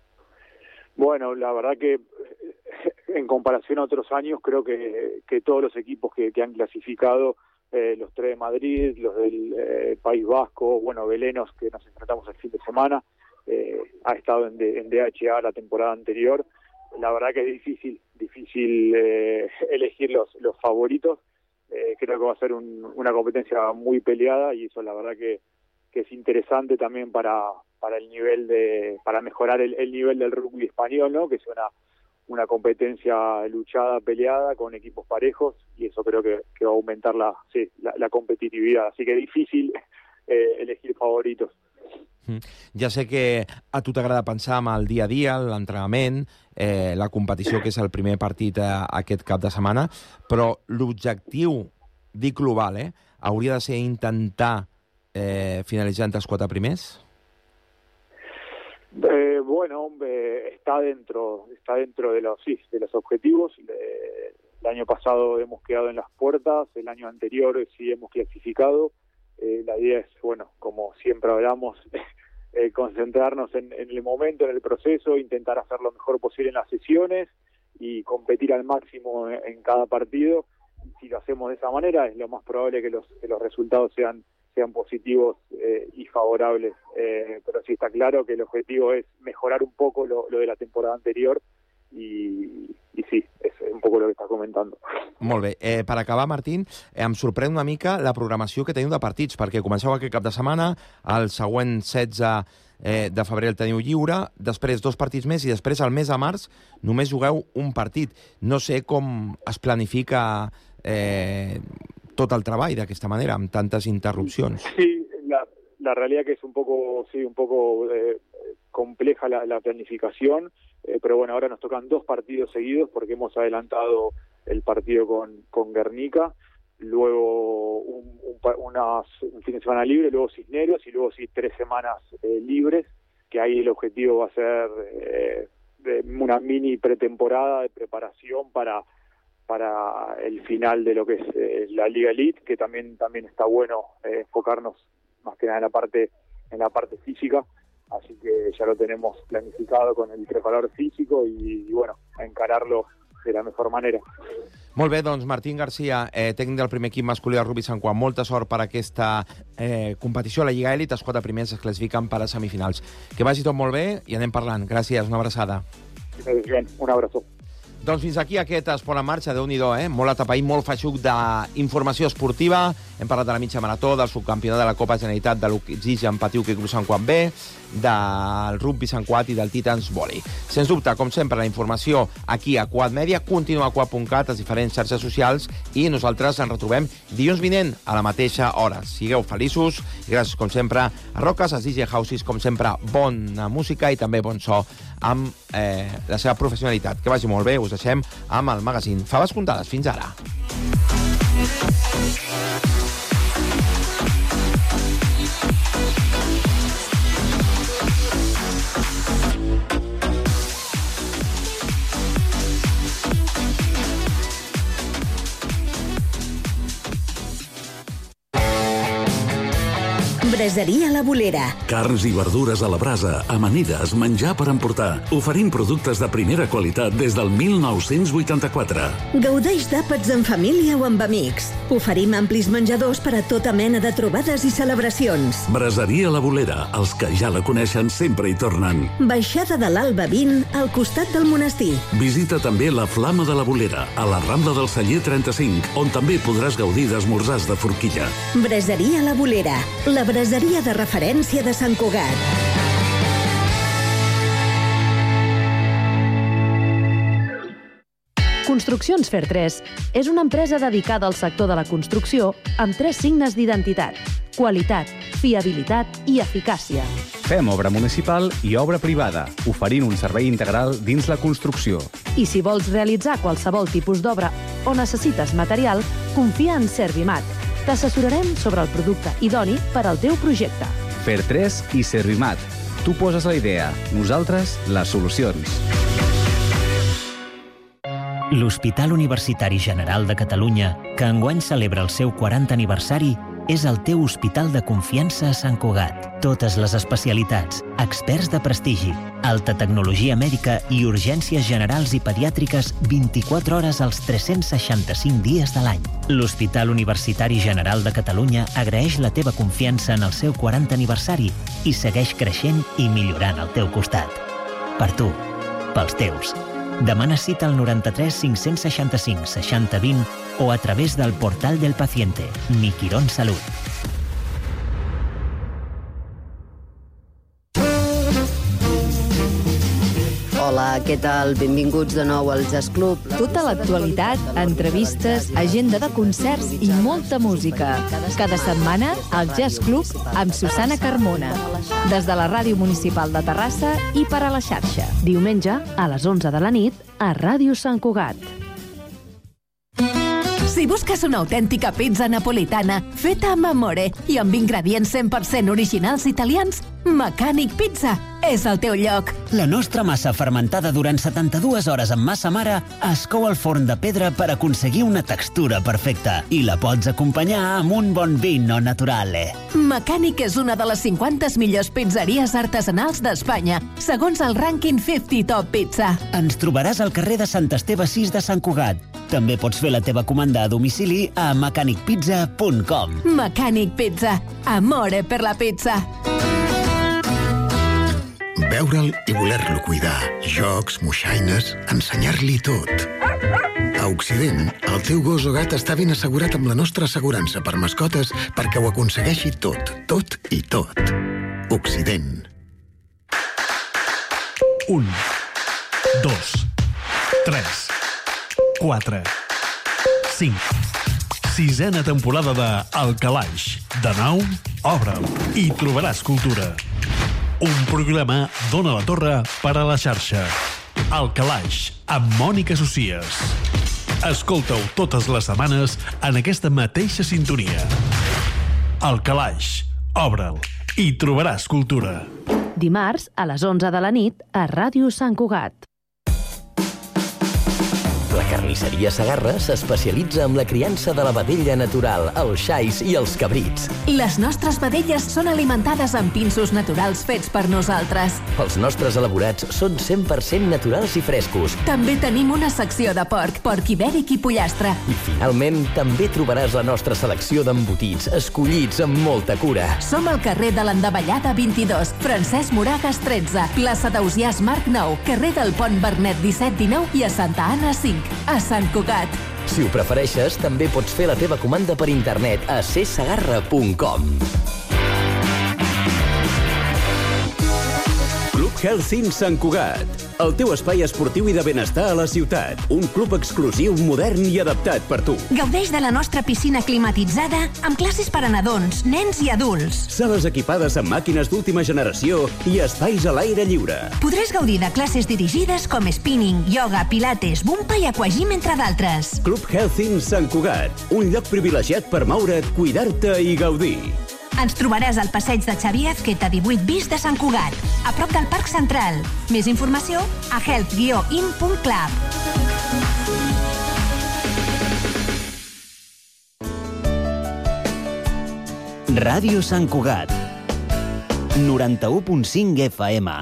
Bueno, la verdad que en comparación a otros años creo que, que todos los equipos que, que han clasificado, eh, los tres de Madrid, los del eh, País Vasco, bueno, Belenos, que nos enfrentamos el fin de semana, Eh, ha estado en, D, en D H A la temporada anterior. La verdad que es difícil difícil eh, elegir los, los favoritos. Eh, creo que va a ser un, una competencia muy peleada y eso la verdad que, que es interesante también para, para el nivel de para mejorar el, el nivel del rugby español, ¿no?, que es una, una competencia luchada, peleada, con equipos parejos, y eso creo que, que va a aumentar la, sí, la, la competitividad. Así que es difícil eh, elegir favoritos. Ja sé que a tu t'agrada pensar en el dia a dia, l'entrenament, eh, la competició, que és el primer partit eh, aquest cap de setmana, però l'objectiu, dic global, eh, hauria de ser intentar eh, finalitzar entre els quatre primers? Eh, bueno, hombre, está dentro, está dentro de los, sí, de los objetivos. Eh, el año pasado hemos quedado en las puertas, el año anterior sí hemos clasificado. Eh, la idea es, bueno, como siempre hablamos, eh, concentrarnos en, en el momento, en el proceso, intentar hacer lo mejor posible en las sesiones y competir al máximo en, en cada partido. Si lo hacemos de esa manera, es lo más probable que los, que los resultados sean, sean positivos eh, y favorables. Eh, pero sí está claro que el objetivo es mejorar un poco lo, lo de la temporada anterior i, i sí, és un poc el que està comentant. Molt bé. Eh, per acabar, Martín, eh, em sorprèn una mica la programació que teniu de partits, perquè comenceu aquest cap de setmana, el següent setze eh, de febrer el teniu lliure, després dos partits més i després el mes de març només jugueu un partit. No sé com es planifica eh, tot el treball d'aquesta manera, amb tantes interrupcions. Sí, la, la realidad que es un poco, sí, un poco eh, compleja la, la planificación. Eh, pero bueno, ahora nos tocan dos partidos seguidos porque hemos adelantado el partido con, con Guernica, luego un, un, unas, un fin de semana libre, luego Cisneros y luego sí tres semanas eh, libres, que ahí el objetivo va a ser eh, de una mini pretemporada de preparación para, para el final de lo que es eh, la Liga Elite, que también también está bueno eh, enfocarnos más que nada en la parte en la parte física, así que ya lo tenemos planificado con el preparador físico y, y bueno, a encararlo de la mejor manera. Molt bé, doncs Martín García, eh, tècnic del primer equip masculí del rugby Sant Juan, molta sort per aquesta eh, competició a la Lliga Elit. Els quatre primers es classifiquen per a semifinals. Que vagi tot molt bé i anem parlant. Gràcies, una abraçada. Un abraço. Doncs fins aquí aquest Esport en Marxa, Déu-n'hi-do, eh? Molt atapeït, molt feixuc d'informació esportiva. Hem parlat de la mitja marató, del subcampionat de la Copa Generalitat de l'Oxigen Patiu que Club Sant Juan B, del rugby Sant Cugat i del Titans Volley. Sens dubte, com sempre, la informació aquí a Cugat Mèdia, continua a cugat punt cat, a les diferents xarxes socials, i nosaltres ens retrobem dilluns vinent a la mateixa hora. Sigueu feliços i gràcies, com sempre, a Roques, als D J Houses, com sempre, bona música i també bon so amb eh, la seva professionalitat. Que vagi molt bé, us deixem amb el magazín Faves Comptades. Fins ara. Braseria La Bolera. Carns i verdures a la brasa, amanides, menjar per emportar. Oferim productes de primera qualitat des del mil nou-cents vuitanta-quatre. Gaudeix d'àpats en família o amb amics. Oferim amplis menjadors per a tota mena de trobades i celebracions. Braseria La Bolera. Els que ja la coneixen sempre hi tornen. Baixada de l'Alba vint, al costat del monestir. Visita també la Flama de la Bolera, a la Rambla del Celler trenta-cinc, on també podràs gaudir d'esmorzars de forquilla. Braseria La Bolera. La braseria de referència de Sant Cugat. Construccions Fer tres és una empresa dedicada al sector de la construcció amb tres signes d'identitat: qualitat, fiabilitat i eficàcia. Fem obra municipal i obra privada, oferint un servei integral dins la construcció. I si vols realitzar qualsevol tipus d'obra o necessites material, confia en Servimat. T'assessorarem sobre el producte idoni per al teu projecte. Fer tres i Servimat. Tu poses la idea, nosaltres les solucions. L'Hospital Universitari General de Catalunya, que enguany celebra el seu quaranta aniversari, és el teu hospital de confiança a Sant Cugat. Totes les especialitats, experts de prestigi, alta tecnologia mèdica i urgències generals i pediàtriques vint-i-quatre hores als tres-cents seixanta-cinc dies de l'any. L'Hospital Universitari General de Catalunya agraeix la teva confiança en el seu quaranta aniversari i segueix creixent i millorant al teu costat. Per tu, pels teus. Demana cita al noranta-tres cinc-cents seixanta-cinc seixanta vint o a través del portal del paciente. Mi Quirón Salut. Hola, què tal? Benvinguts de nou al Jazz Club. Tota l'actualitat, entrevistes, agenda de concerts i molta música. Cada setmana, al Jazz Club amb Susana Carmona. Des de la Ràdio Municipal de Terrassa i per a la xarxa. Diumenge, a les onze de la nit, a Ràdio Sant Cugat. Si busques una autèntica pizza napolitana feta amb amore i amb ingredients cent per cent originals italians, Mecànic Pizza és el teu lloc. La nostra massa fermentada durant setanta-dues hores amb massa mare es cou al forn de pedra per aconseguir una textura perfecta i la pots acompanyar amb un bon vino naturale. Mecànic és una de les cinquanta millors pizzeries artesanals d'Espanya, segons el rànquing cinquanta Top Pizza. Ens trobaràs al carrer de Sant Esteve sis de Sant Cugat. També pots fer la teva comanda a domicili a mecànic pizza punt com. Mecànic Pizza. Amore per la pizza. Veure'l i voler-lo cuidar. Jocs, moixaines, ensenyar-li tot. A Occident, el teu gos o gat està ben assegurat amb la nostra assegurança per mascotes perquè ho aconsegueixi tot, tot i tot. Occident. Un, dos, tres, quatre, cinc. Sisena temporada de El Calaix. De nou, obre'l i trobaràs cultura. Un programa d'Ona la Torre per a la xarxa. El Calaix, amb Mònica Socies. Escolta-ho totes les setmanes en aquesta mateixa sintonia. El Calaix, obre'l i trobaràs cultura. Dimarts, a les onze de la nit, a Ràdio Sant Cugat. Carnisseria Segarra s'especialitza en la criança de la vedella natural, els xais i els cabrits. Les nostres vedelles són alimentades amb pinsos naturals fets per nosaltres. Els nostres elaborats són cent per cent naturals i frescos. També tenim una secció de porc, porc ibèric i pollastre. I finalment, també trobaràs la nostra selecció d'embotits, escollits amb molta cura. Som al carrer de l'Endavellada vint-i-dos, Francesc Moragas tretze, plaça d'Ausiàs Marc nou, carrer del Pont Bernet disset dinou i a Santa Anna cinc, a Sant Cugat. Si ho prefereixes, també pots fer la teva comanda per internet a c segarra punt com. Club Health Sant Cugat, el teu espai esportiu i de benestar a la ciutat. Un club exclusiu, modern i adaptat per tu. Gaudeix de la nostra piscina climatitzada amb classes per a nadons, nens i adults. Sales equipades amb màquines d'última generació i espais a l'aire lliure. Podràs gaudir de classes dirigides com spinning, yoga, pilates, bumpa i aquagym, entre d'altres. Club Health Sant Cugat, un lloc privilegiat per moure't, cuidar-te i gaudir. Ens trobaràs al passeig de Xavier Azqueta divuit bis de Sant Cugat, a prop del Parc Central. Més informació a health guió in punt club. Ràdio Sant Cugat, noranta-u punt cinc F M.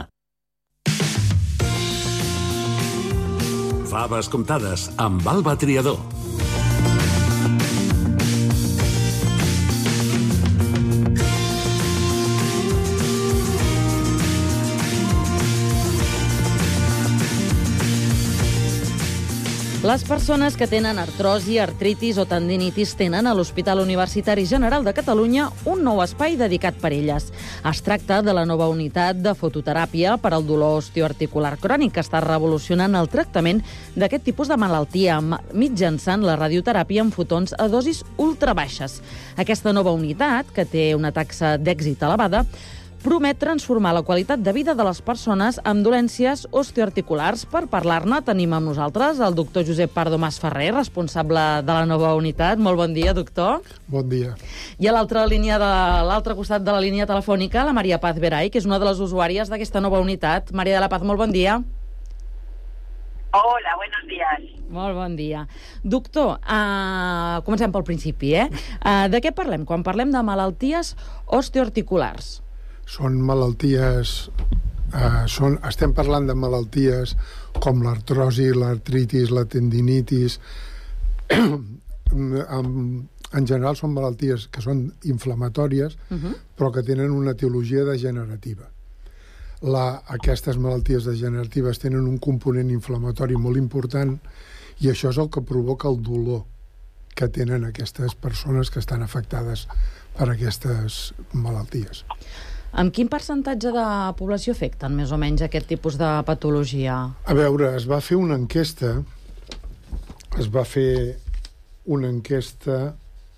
Faves comptades amb Alba Triador. Les persones que tenen artrosi, artritis o tendinitis tenen a l'Hospital Universitari General de Catalunya un nou espai dedicat per elles. Es tracta de la nova unitat de fototeràpia per al dolor osteoarticular crònic, que està revolucionant el tractament d'aquest tipus de malaltia mitjançant la radioteràpia amb fotons a dosis ultra baixes. Aquesta nova unitat, que té una taxa d'èxit elevada, promet transformar la qualitat de vida de les persones amb dolències osteoarticulars. Per parlar-ne tenim amb nosaltres el doctor Josep Pardo Masferrer, responsable de la nova unitat. Molt bon dia, doctor. Bon dia. I a l'altra línia de l'altre costat de la línia telefònica, la Maria Paz Veray, que és una de les usuàries d'aquesta nova unitat. Maria de la Paz, molt bon dia. Hola, buenos días. Molt bon dia. Doctor, uh, comencem pel principi, eh? Uh, de què parlem quan parlem de malalties osteoarticulars? Són malalties... Eh, són, estem parlant de malalties com l'artrosi, l'artritis, la tendinitis. en, en general són malalties que són inflamatòries, uh-huh. però que tenen una etiologia degenerativa. La, aquestes malalties degeneratives tenen un component inflamatori molt important i això és el que provoca el dolor que tenen aquestes persones que estan afectades per aquestes malalties. Amb quin percentatge de població afecten més o menys aquest tipus de patologia? A veure, es va fer una enquesta, es va fer una enquesta...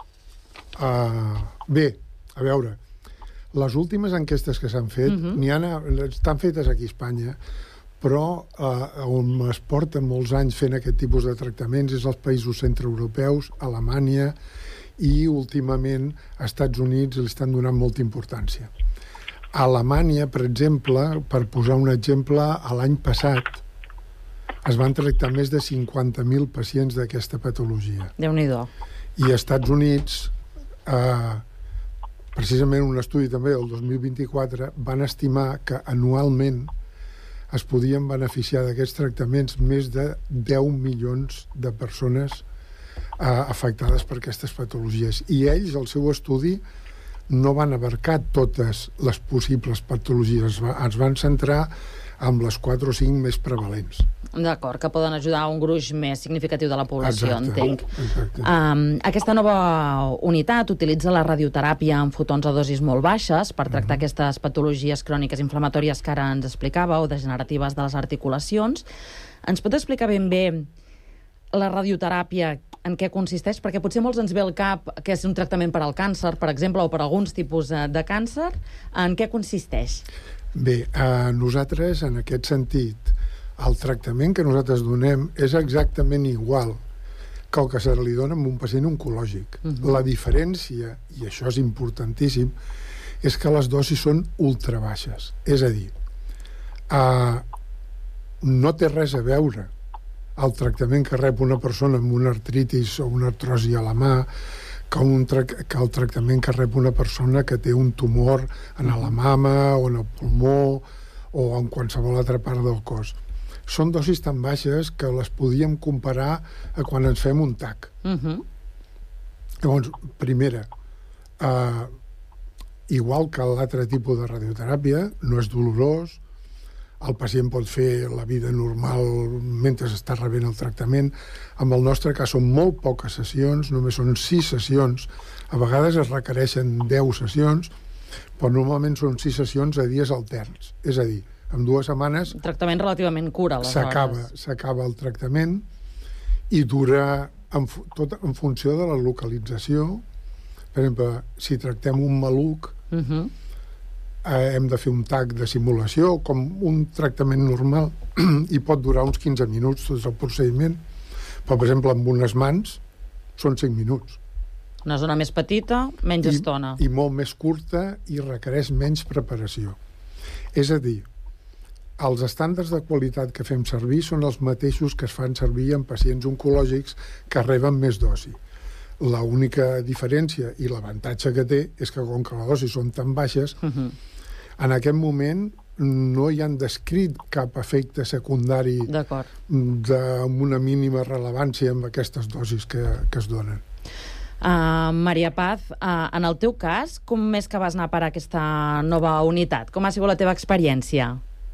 Uh, bé, a veure, les últimes enquestes que s'han fet, uh-huh. n'hi ha, estan fetes aquí a Espanya, però uh, on es porta molts anys fent aquest tipus de tractaments és als països centreeuropeus, Alemanya i últimament als Estats Units li estan donant molta importància. A Alemanya, per exemple, per posar un exemple, l'any passat es van tractar més de cinquanta mil pacients d'aquesta patologia. Déu-n'hi-do. I als Estats Units, eh, precisament un estudi també del dos mil vint-i-quatre, van estimar que anualment es podien beneficiar d'aquests tractaments més de deu milions de persones eh, afectades per aquestes patologies. I ells, el seu estudi, no van abarcar totes les possibles patologies, es van centrar en les quatre o cinc més prevalents. D'acord, que poden ajudar a un gruix més significatiu de la població, exacte, entenc. Exacte. Um, aquesta nova unitat utilitza la radioteràpia amb fotons a dosis molt baixes per tractar uh-huh. aquestes patologies cròniques inflamatòries que ara ens explicava o degeneratives de les articulacions. Ens pot explicar ben bé la radioteràpia en què consisteix? Perquè potser molts ens ve al cap que és un tractament per al càncer, per exemple, o per alguns tipus de càncer. En què consisteix? Bé, eh, nosaltres, en aquest sentit, el tractament que nosaltres donem és exactament igual que el que se li dona a un pacient oncològic. Uh-huh. La diferència, i això és importantíssim, és que les dosis són ultra baixes. És a dir, eh, no té res a veure el tractament que rep una persona amb una artritis o una artrosi a la mà, que, un tra que el tractament que rep una persona que té un tumor en la mama o en el pulmó o en qualsevol altra part del cos. Són dosis tan baixes que les podíem comparar a quan ens fem un tac. Uh-huh. Llavors, primera, eh, igual que l'altre tipus de radioteràpia, no és dolorós, el pacient pot fer la vida normal mentre està rebent el tractament. En el nostre cas són molt poques sessions, només són sis sessions. A vegades es requereixen deu sessions, però normalment són sis sessions a dies alterns. És a dir, en dues setmanes... Un tractament relativament cura, s'acaba s'acaba el tractament i dura en, tot en funció de la localització. Per exemple, si tractem un maluc, uh-huh. eh, hem de fer un tac de simulació, com un tractament normal, i pot durar uns quinze minuts tot el procediment. Però, per exemple, amb unes mans són cinc minuts. Una zona més petita, menys I, estona. I molt més curta i requereix menys preparació. És a dir, els estàndards de qualitat que fem servir són els mateixos que es fan servir en pacients oncològics que reben més dosi. L'única diferència i l'avantatge que té és que, com que les dosis són tan baixes, uh-huh. en aquest moment no hi han descrit cap efecte secundari d'una mínima rellevància amb aquestes dosis que, que es donen. Uh, Maria Paz, uh, en el teu cas, com és que vas anar a parar aquesta nova unitat? Com ha sigut la teva experiència?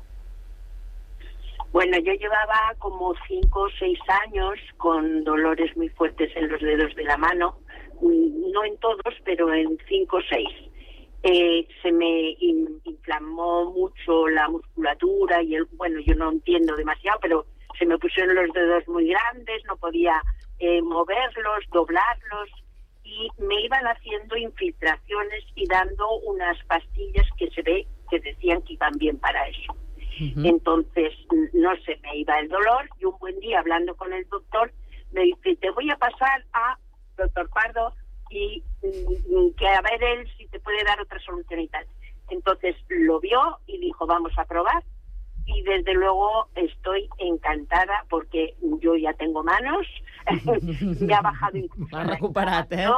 Bueno, yo llevaba como cinco o seis años con dolores muy fuertes en los dedos de la mano, no en todos, pero en cinco o seis. Eh, se me in, inflamó mucho la musculatura y el, bueno, yo no entiendo demasiado, pero se me pusieron los dedos muy grandes, no podía eh, moverlos, doblarlos, y me iban haciendo infiltraciones y dando unas pastillas que se ve que decían que iban bien para eso. Uh-huh. Entonces no se me iba el dolor y un buen día hablando con el doctor me dice, te voy a pasar a doctor Pardo y mm, que a ver él si te puede dar otra solución y tal. Entonces lo vio y dijo, vamos a probar, y desde luego estoy encantada porque yo ya tengo manos, me ha bajado incluso la recuperat, eh?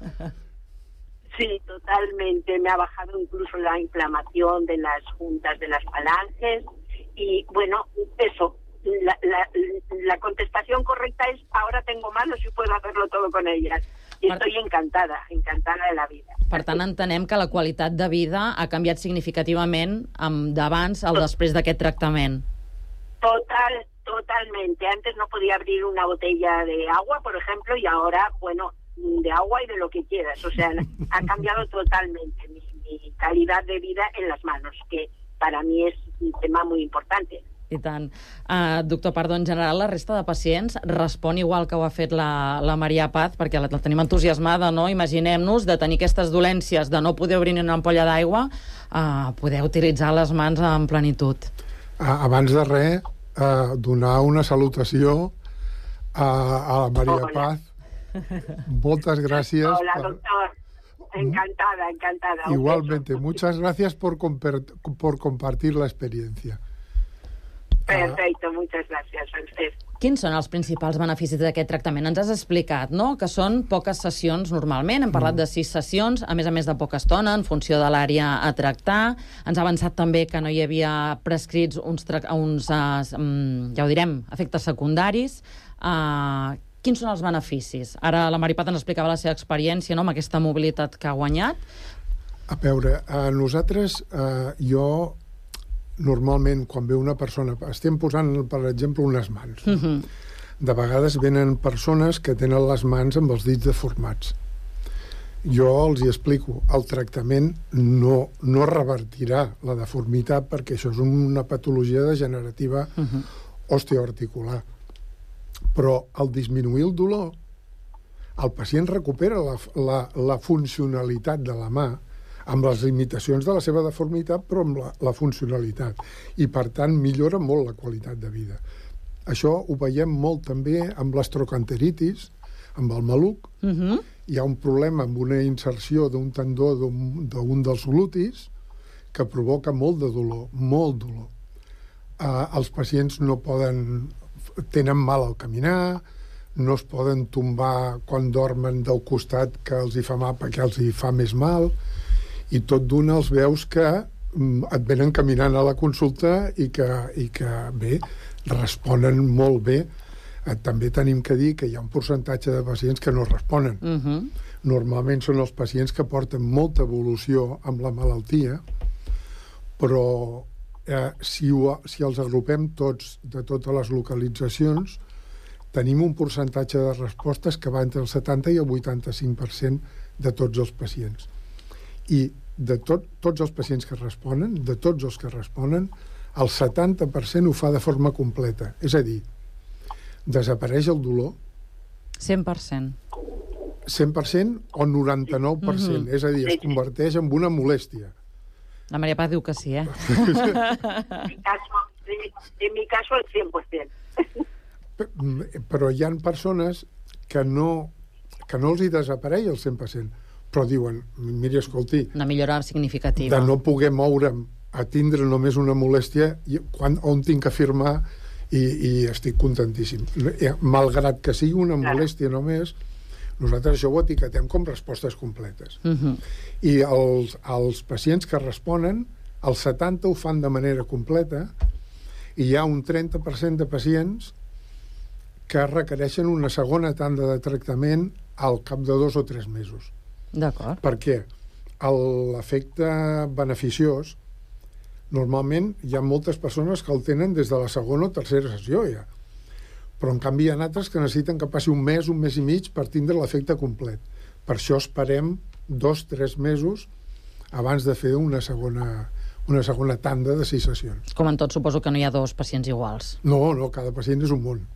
Sí, totalmente. Me ha bajado incluso la inflamación de las juntas de las falanges. Y bueno, eso, la, la, la contestación correcta es ahora tengo manos y puedo hacerlo todo con ellas. I estoy encantada, encantada de la vida. Per tant, entenem que la qualitat de vida ha canviat significativament d'abans al després d'aquest tractament. Total, totalmente. Antes no podía abrir una botella de agua, por ejemplo, y ahora, bueno, de agua y de lo que quieras. O sea, ha cambiado totalmente mi, mi calidad de vida en las manos, que para mí es un tema muy importante. I tant. Uh, doctor Pardo, en general, la resta de pacients respon igual que ho ha fet la, la Maria Paz, perquè la, la tenim entusiasmada, no? Imaginem-nos de tenir aquestes dolències, de no poder obrir ni una ampolla d'aigua, uh, poder utilitzar les mans en plenitud. Uh, abans de res, uh, donar una salutació a, a la Maria Hola. Paz. Muchas gracias. Hola, por... doctor. Encantada, encantada. Igualmente, muchas gracias por, por compartir la experiencia. Perfecte, muchas gracias a usted. Quins són els principals beneficis d'aquest tractament? Ens has explicat, no?, que són poques sessions normalment. Hem parlat de sis sessions, a més a més de poca estona, en funció de l'àrea a tractar. Ens ha avançat també que no hi havia prescrits uns, uns uh, ja ho direm, efectes secundaris. Uh, quins són els beneficis? Ara la Maria Paz ens explicava la seva experiència, no?, amb aquesta mobilitat que ha guanyat. A veure, a nosaltres, uh, jo... normalment, quan ve una persona... Estem posant, per exemple, unes mans. No? Uh-huh. De vegades venen persones que tenen les mans amb els dits deformats. Jo els hi explico, el tractament no, no revertirà la deformitat perquè això és una patologia degenerativa uh-huh. osteoarticular. Però al disminuir el dolor, el pacient recupera la, la, la funcionalitat de la mà amb les limitacions de la seva deformitat, però amb la, la funcionalitat. I, per tant, millora molt la qualitat de vida. Això ho veiem molt també amb l'estrocanteritis, amb el maluc. Uh-huh. Hi ha un problema amb una inserció d'un tendó d'un dels glutis que provoca molt de dolor, molt dolor. Uh, els pacients no poden tenen mal al caminar, no es poden tombar quan dormen del costat que els hi fa mal perquè els hi fa més mal, i tot d'una els veus que et venen caminant a la consulta i que, i que bé, responen molt bé. També tenim que dir que hi ha un percentatge de pacients que no responen. Uh-huh. Normalment són els pacients que porten molta evolució amb la malaltia, però eh, si, ho, si els agrupem tots de totes les localitzacions, tenim un percentatge de respostes que va entre el setanta i el vuitanta-cinc per cent de tots els pacients. I de tot, tots els pacients que responen, de tots els que responen, el setanta per cent ho fa de forma completa. És a dir, desapareix el dolor... cent per cent. cent per cent o noranta-nou per cent. Mm-hmm. És a dir, es converteix en una molèstia. La Maria Paz diu que sí, eh? En mi caso, en mi caso el cent per cent. Però hi ha persones que no, que no els hi desapareix el cent per cent, però diuen, miri, escolti... Una millora significativa. De no poder moure'm a tindre només una molèstia, quan, on tinc que firmar i, i estic contentíssim. Malgrat que sigui una molèstia només, nosaltres això ho etiquetem com respostes completes. Uh-huh. I els, els pacients que responen, el setanta ho fan de manera completa, i hi ha un trenta per cent de pacients que requereixen una segona tanda de tractament al cap de dos o tres mesos. D'acord. Per què? L'efecte beneficiós, normalment hi ha moltes persones que el tenen des de la segona o tercera sessió ja. Però en canvi hi ha altres que necessiten que passi un mes, un mes i mig per tindre l'efecte complet. Per això esperem dos, tres mesos abans de fer una segona, una segona tanda de sis sessions. Com en tot, suposo que no hi ha dos pacients iguals. No, no, cada pacient és un món.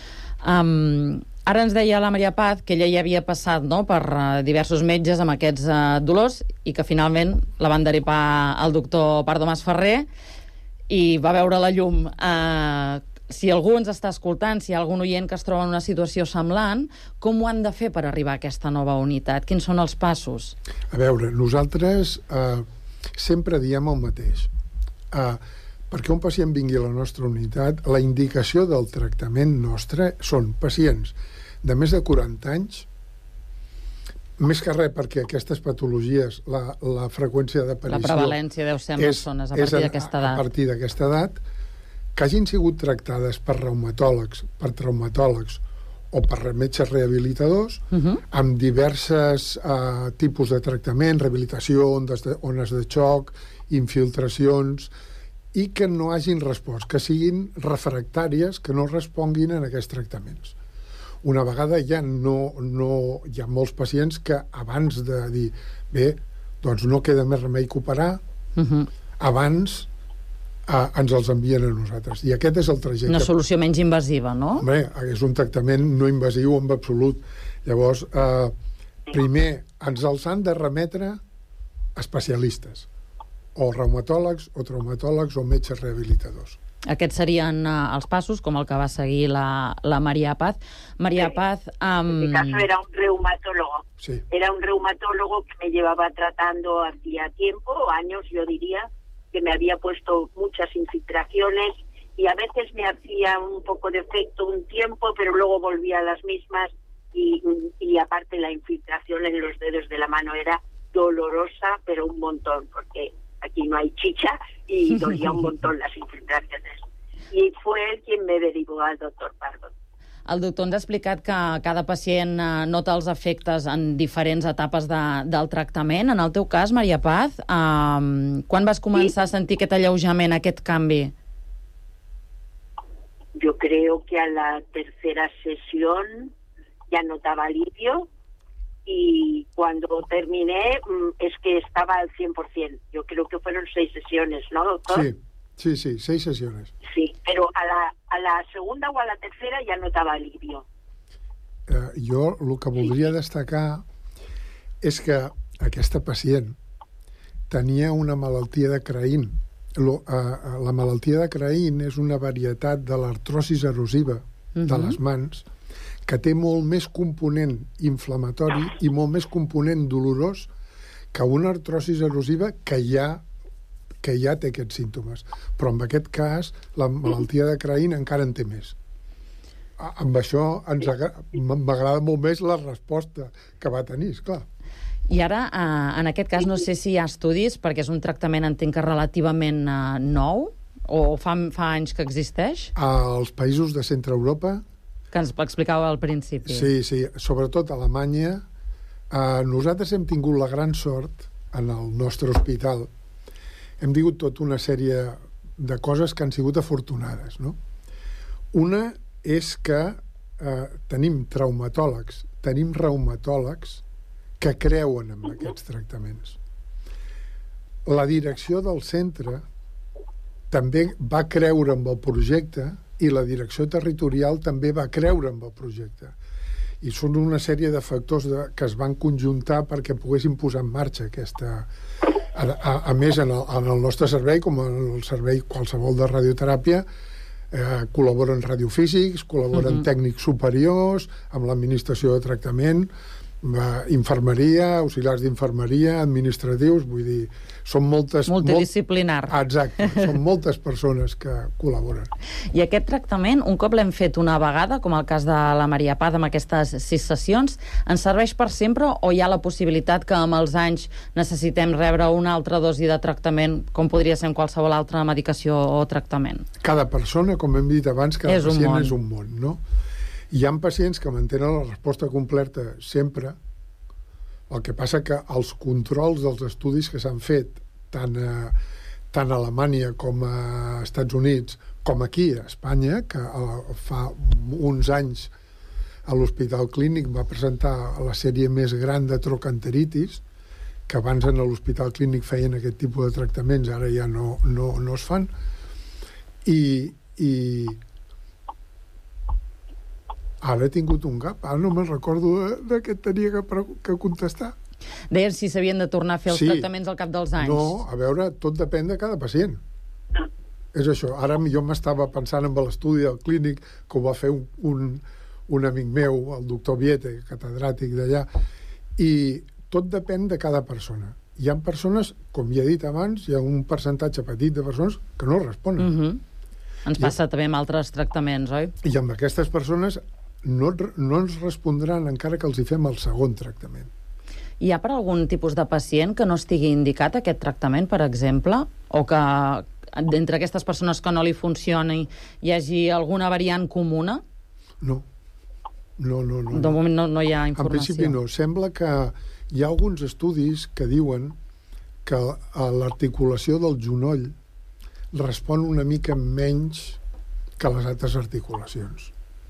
Um, ara ens deia la Maria Paz que ella ja havia passat, no?, per uh, diversos metges amb aquests uh, dolors i que finalment la van derivar al doctor Pardo Masferrer i va veure la llum. Uh, si algú ens està escoltant, si hi ha algun oient que es troba en una situació semblant, com ho han de fer per arribar a aquesta nova unitat? Quins són els passos? A veure, nosaltres uh, sempre diem el mateix. Uh, perquè un pacient vingui a la nostra unitat, la indicació del tractament nostre són pacients de més de quaranta anys, més que res perquè aquestes patologies, la, la freqüència d'aparició... La prevalència deu ser en persones a partir d'aquesta edat. A partir d'aquesta edat, que hagin sigut tractades per reumatòlegs, per traumatòlegs o per metges rehabilitadors, uh-huh. amb diversos uh, tipus de tractament, rehabilitació, ondes de, ones de xoc, infiltracions, i que no hagin respost, que siguin refractàries, que no responguin en aquests tractaments. Una vegada ja no, no, hi ha molts pacients que abans de dir bé, doncs no queda més remei que operar, uh-huh. abans eh, ens els envien a nosaltres. I aquest és el trajecte. Una solució menys invasiva, no? Home, és un tractament no invasiu en absolut. Llavors, eh, primer ens els han de remetre especialistes, o reumatòlegs, o traumatòlegs, o metges rehabilitadors. Aquests serien uh, els passos, com el que va seguir la, la Maria Paz. Maria sí. Paz... Um... En mi caso era un reumatólogo. Sí. Era un reumatólogo que me llevaba tratando hacía tiempo, años yo diría, que me había puesto muchas infiltraciones y a veces me hacía un poco de efecto un tiempo, pero luego volvía a las mismas y, y aparte la infiltración en los dedos de la mano era dolorosa, pero un montón, porque aquí no hay chicha y dolía un montón las infiltraciones. Y fue él quien me derivó al doctor Pardo. El doctor ens ha explicat que cada pacient nota els efectes en diferents etapes de, del tractament. En el teu cas, Maria Paz, um, quan vas començar sí. a sentir aquest alleujament, aquest canvi? Yo creo que a la tercera sesión ya notaba alivio. Y cuando terminé es que estaba al cien por ciento. Yo creo que fueron seis sesiones, ¿no, doctor? Sí, sí, sí, seis sesiones. Sí, pero a la, a la segunda o a la tercera ya notaba alivio. Eh, jo el que voldria sí. destacar és que aquesta pacient tenia una malaltia de Creuin. Lo, eh, la malaltia de Creuin és una varietat de l'artrosis erosiva uh-huh. de les mans que té molt més component inflamatori i molt més component dolorós que una artrosis erosiva que ja, que ja té aquests símptomes. Però en aquest cas, la malaltia de Creuin encara en té més. amb això ens m'agrada molt més la resposta que va tenir, esclar. I ara, eh, en aquest cas, no sé si hi ha estudis, perquè és un tractament, entenc que relativament eh, nou, o fa, fa anys que existeix? Als països de centre Europa... Que ens explicàveu al principi. Sí, sí, sobretot a Alemanya. Eh, nosaltres hem tingut la gran sort, en el nostre hospital, hem tingut tota una sèrie de coses que han sigut afortunades, no? Una és que eh, tenim traumatòlegs, tenim reumatòlegs que creuen en aquests tractaments. La direcció del centre també va creure en el projecte i la direcció territorial també va creure en el projecte. I són una sèrie de factors de, que es van conjuntar perquè poguessin posar en marxa aquesta... A, a, a més, en el, en el nostre servei, com en el servei qualsevol de radioteràpia, Eh, col·laboren radiofísics, col·laboren uh-huh. tècnics superiors, amb l'administració de tractament, eh, infermeria, auxiliars d'infermeria, administratius, vull dir, són moltes... Multidisciplinar. Molt... Exacte, són moltes persones que col·laboren. I aquest tractament, un cop l'hem fet una vegada, com el cas de la Maria Paz amb aquestes sis sessions, ens serveix per sempre o hi ha la possibilitat que amb els anys necessitem rebre una altra dosi de tractament, com podria ser en qualsevol altra medicació o tractament? Cada persona, com hem dit abans, cada és pacient un és un món, no? Hi ha pacients que mantenen la resposta completa sempre. El que passa que els controls dels estudis que s'han fet tant a, tant a Alemanya com a Estats Units com aquí a Espanya, que fa uns anys a l'Hospital Clínic va presentar la sèrie més gran de trocanteritis, que abans en l'Hospital Clínic feien aquest tipus de tractaments, ara ja no, no, no es fan. I, i ara he tingut un gap, ara no me'n recordo de, de què tenia que, que contestar. Deien si s'havien de tornar a fer els sí. tractaments al cap dels anys. No, a veure, tot depèn de cada pacient. És això. Ara jo m'estava pensant en l'estudi del Clínic, que ho va fer un, un, un amic meu, el doctor Viete, catedràtic d'allà, i tot depèn de cada persona. Hi ha persones, com ja he dit abans, hi ha un percentatge petit de persones que no responen. Uh-huh. Ens passa I, també amb altres tractaments, oi? I amb aquestes persones no, no ens respondran encara que els hi fem el segon tractament. Hi ha per algun tipus de pacient que no estigui indicat aquest tractament, per exemple, o que d'entre aquestes persones que no li funcioni hi hagi alguna variant comuna? No. No, no, no. De moment no, no hi ha informació. En principi no. Sembla que hi ha alguns estudis que diuen que l'articulació del genoll respon una mica menys que les altres articulacions.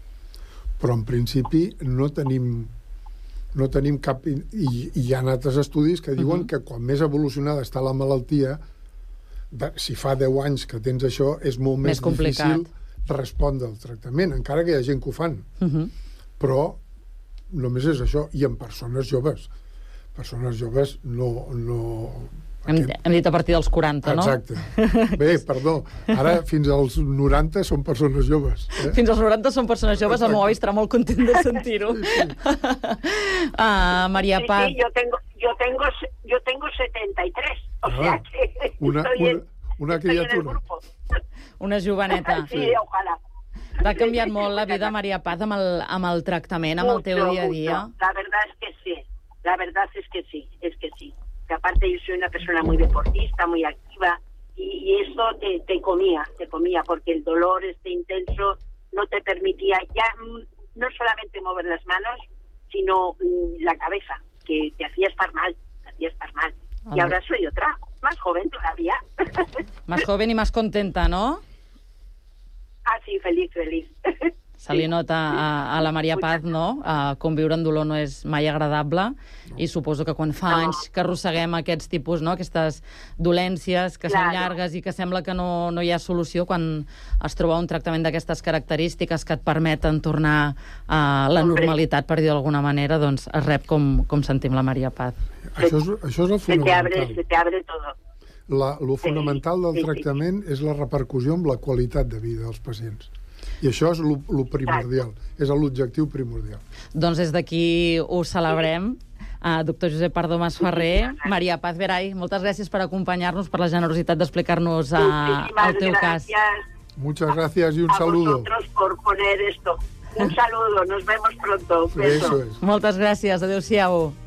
Però en principi no tenim no tenim cap... I, i hi ha altres estudis que diuen uh-huh. que quan més evolucionada està la malaltia, de, si fa deu anys que tens això, és molt més, més difícil respondre al tractament, encara que hi ha gent que ho fan. Uh-huh. Però només és això. I en persones joves. Persones joves no... no hem, aquest... hem dit a partir dels quaranta, no? Exacte. Bé, perdó. Ara fins als noranta són persones joves. Eh? Fins als noranta són persones joves. Exacte. El meu avi estarà molt content de sentir-ho. Sí, sí. uh, Maria Paz... Sí, sí, yo tengo, yo tengo, yo tengo setenta y tres. O ah, sea que una, estoy, en, una, una estoy en el grupo. Una joveneta. Sí, ojalá. T'ha canviat molt la vida, Maria Paz, amb el, amb el tractament, amb el teu mucho, dia a dia? Mucho. La verdad es que sí. La verdad es que sí, es que sí. Que aparte yo soy una persona muy deportista, muy activa, y, y eso te, te comía, te comía, porque el dolor este intenso no te permitía ya no solamente mover las manos, sino mm, la cabeza, que te hacía estar mal, te hacía estar mal. Y ahora soy otra, más joven todavía. Más joven y más contenta, ¿no? Ah, sí, feliz, feliz. Se li nota a, a la Maria Paz, no? A conviure amb dolor no és mai agradable, no. I suposo que quan fa no. anys que arrosseguem aquests tipus, no? Aquestes dolències que claro. Són llargues i que sembla que no, no hi ha solució, quan es troba un tractament d'aquestes característiques que et permeten tornar a la normalitat, per dir d'alguna manera, doncs es rep com, com sentim la Maria Paz. Això és, això és el fonamental. Se te abre, se te abre todo. La, lo fonamental del sí, sí, tractament sí. És la repercussió amb la qualitat de vida dels pacients. I això és lo, lo primordial, és l'objectiu primordial. Doncs des d'aquí ho celebrem. Uh, doctor Josep Pardo Masferrer, Maria Paz Veray, moltes gràcies per acompanyar-nos, per la generositat d'explicar-nos uh, el teu cas. Muchas gracias y un a saludo. A vosotros por poner esto. Un saludo, nos vemos pronto. Beso. Moltes gràcies, adéu-siau.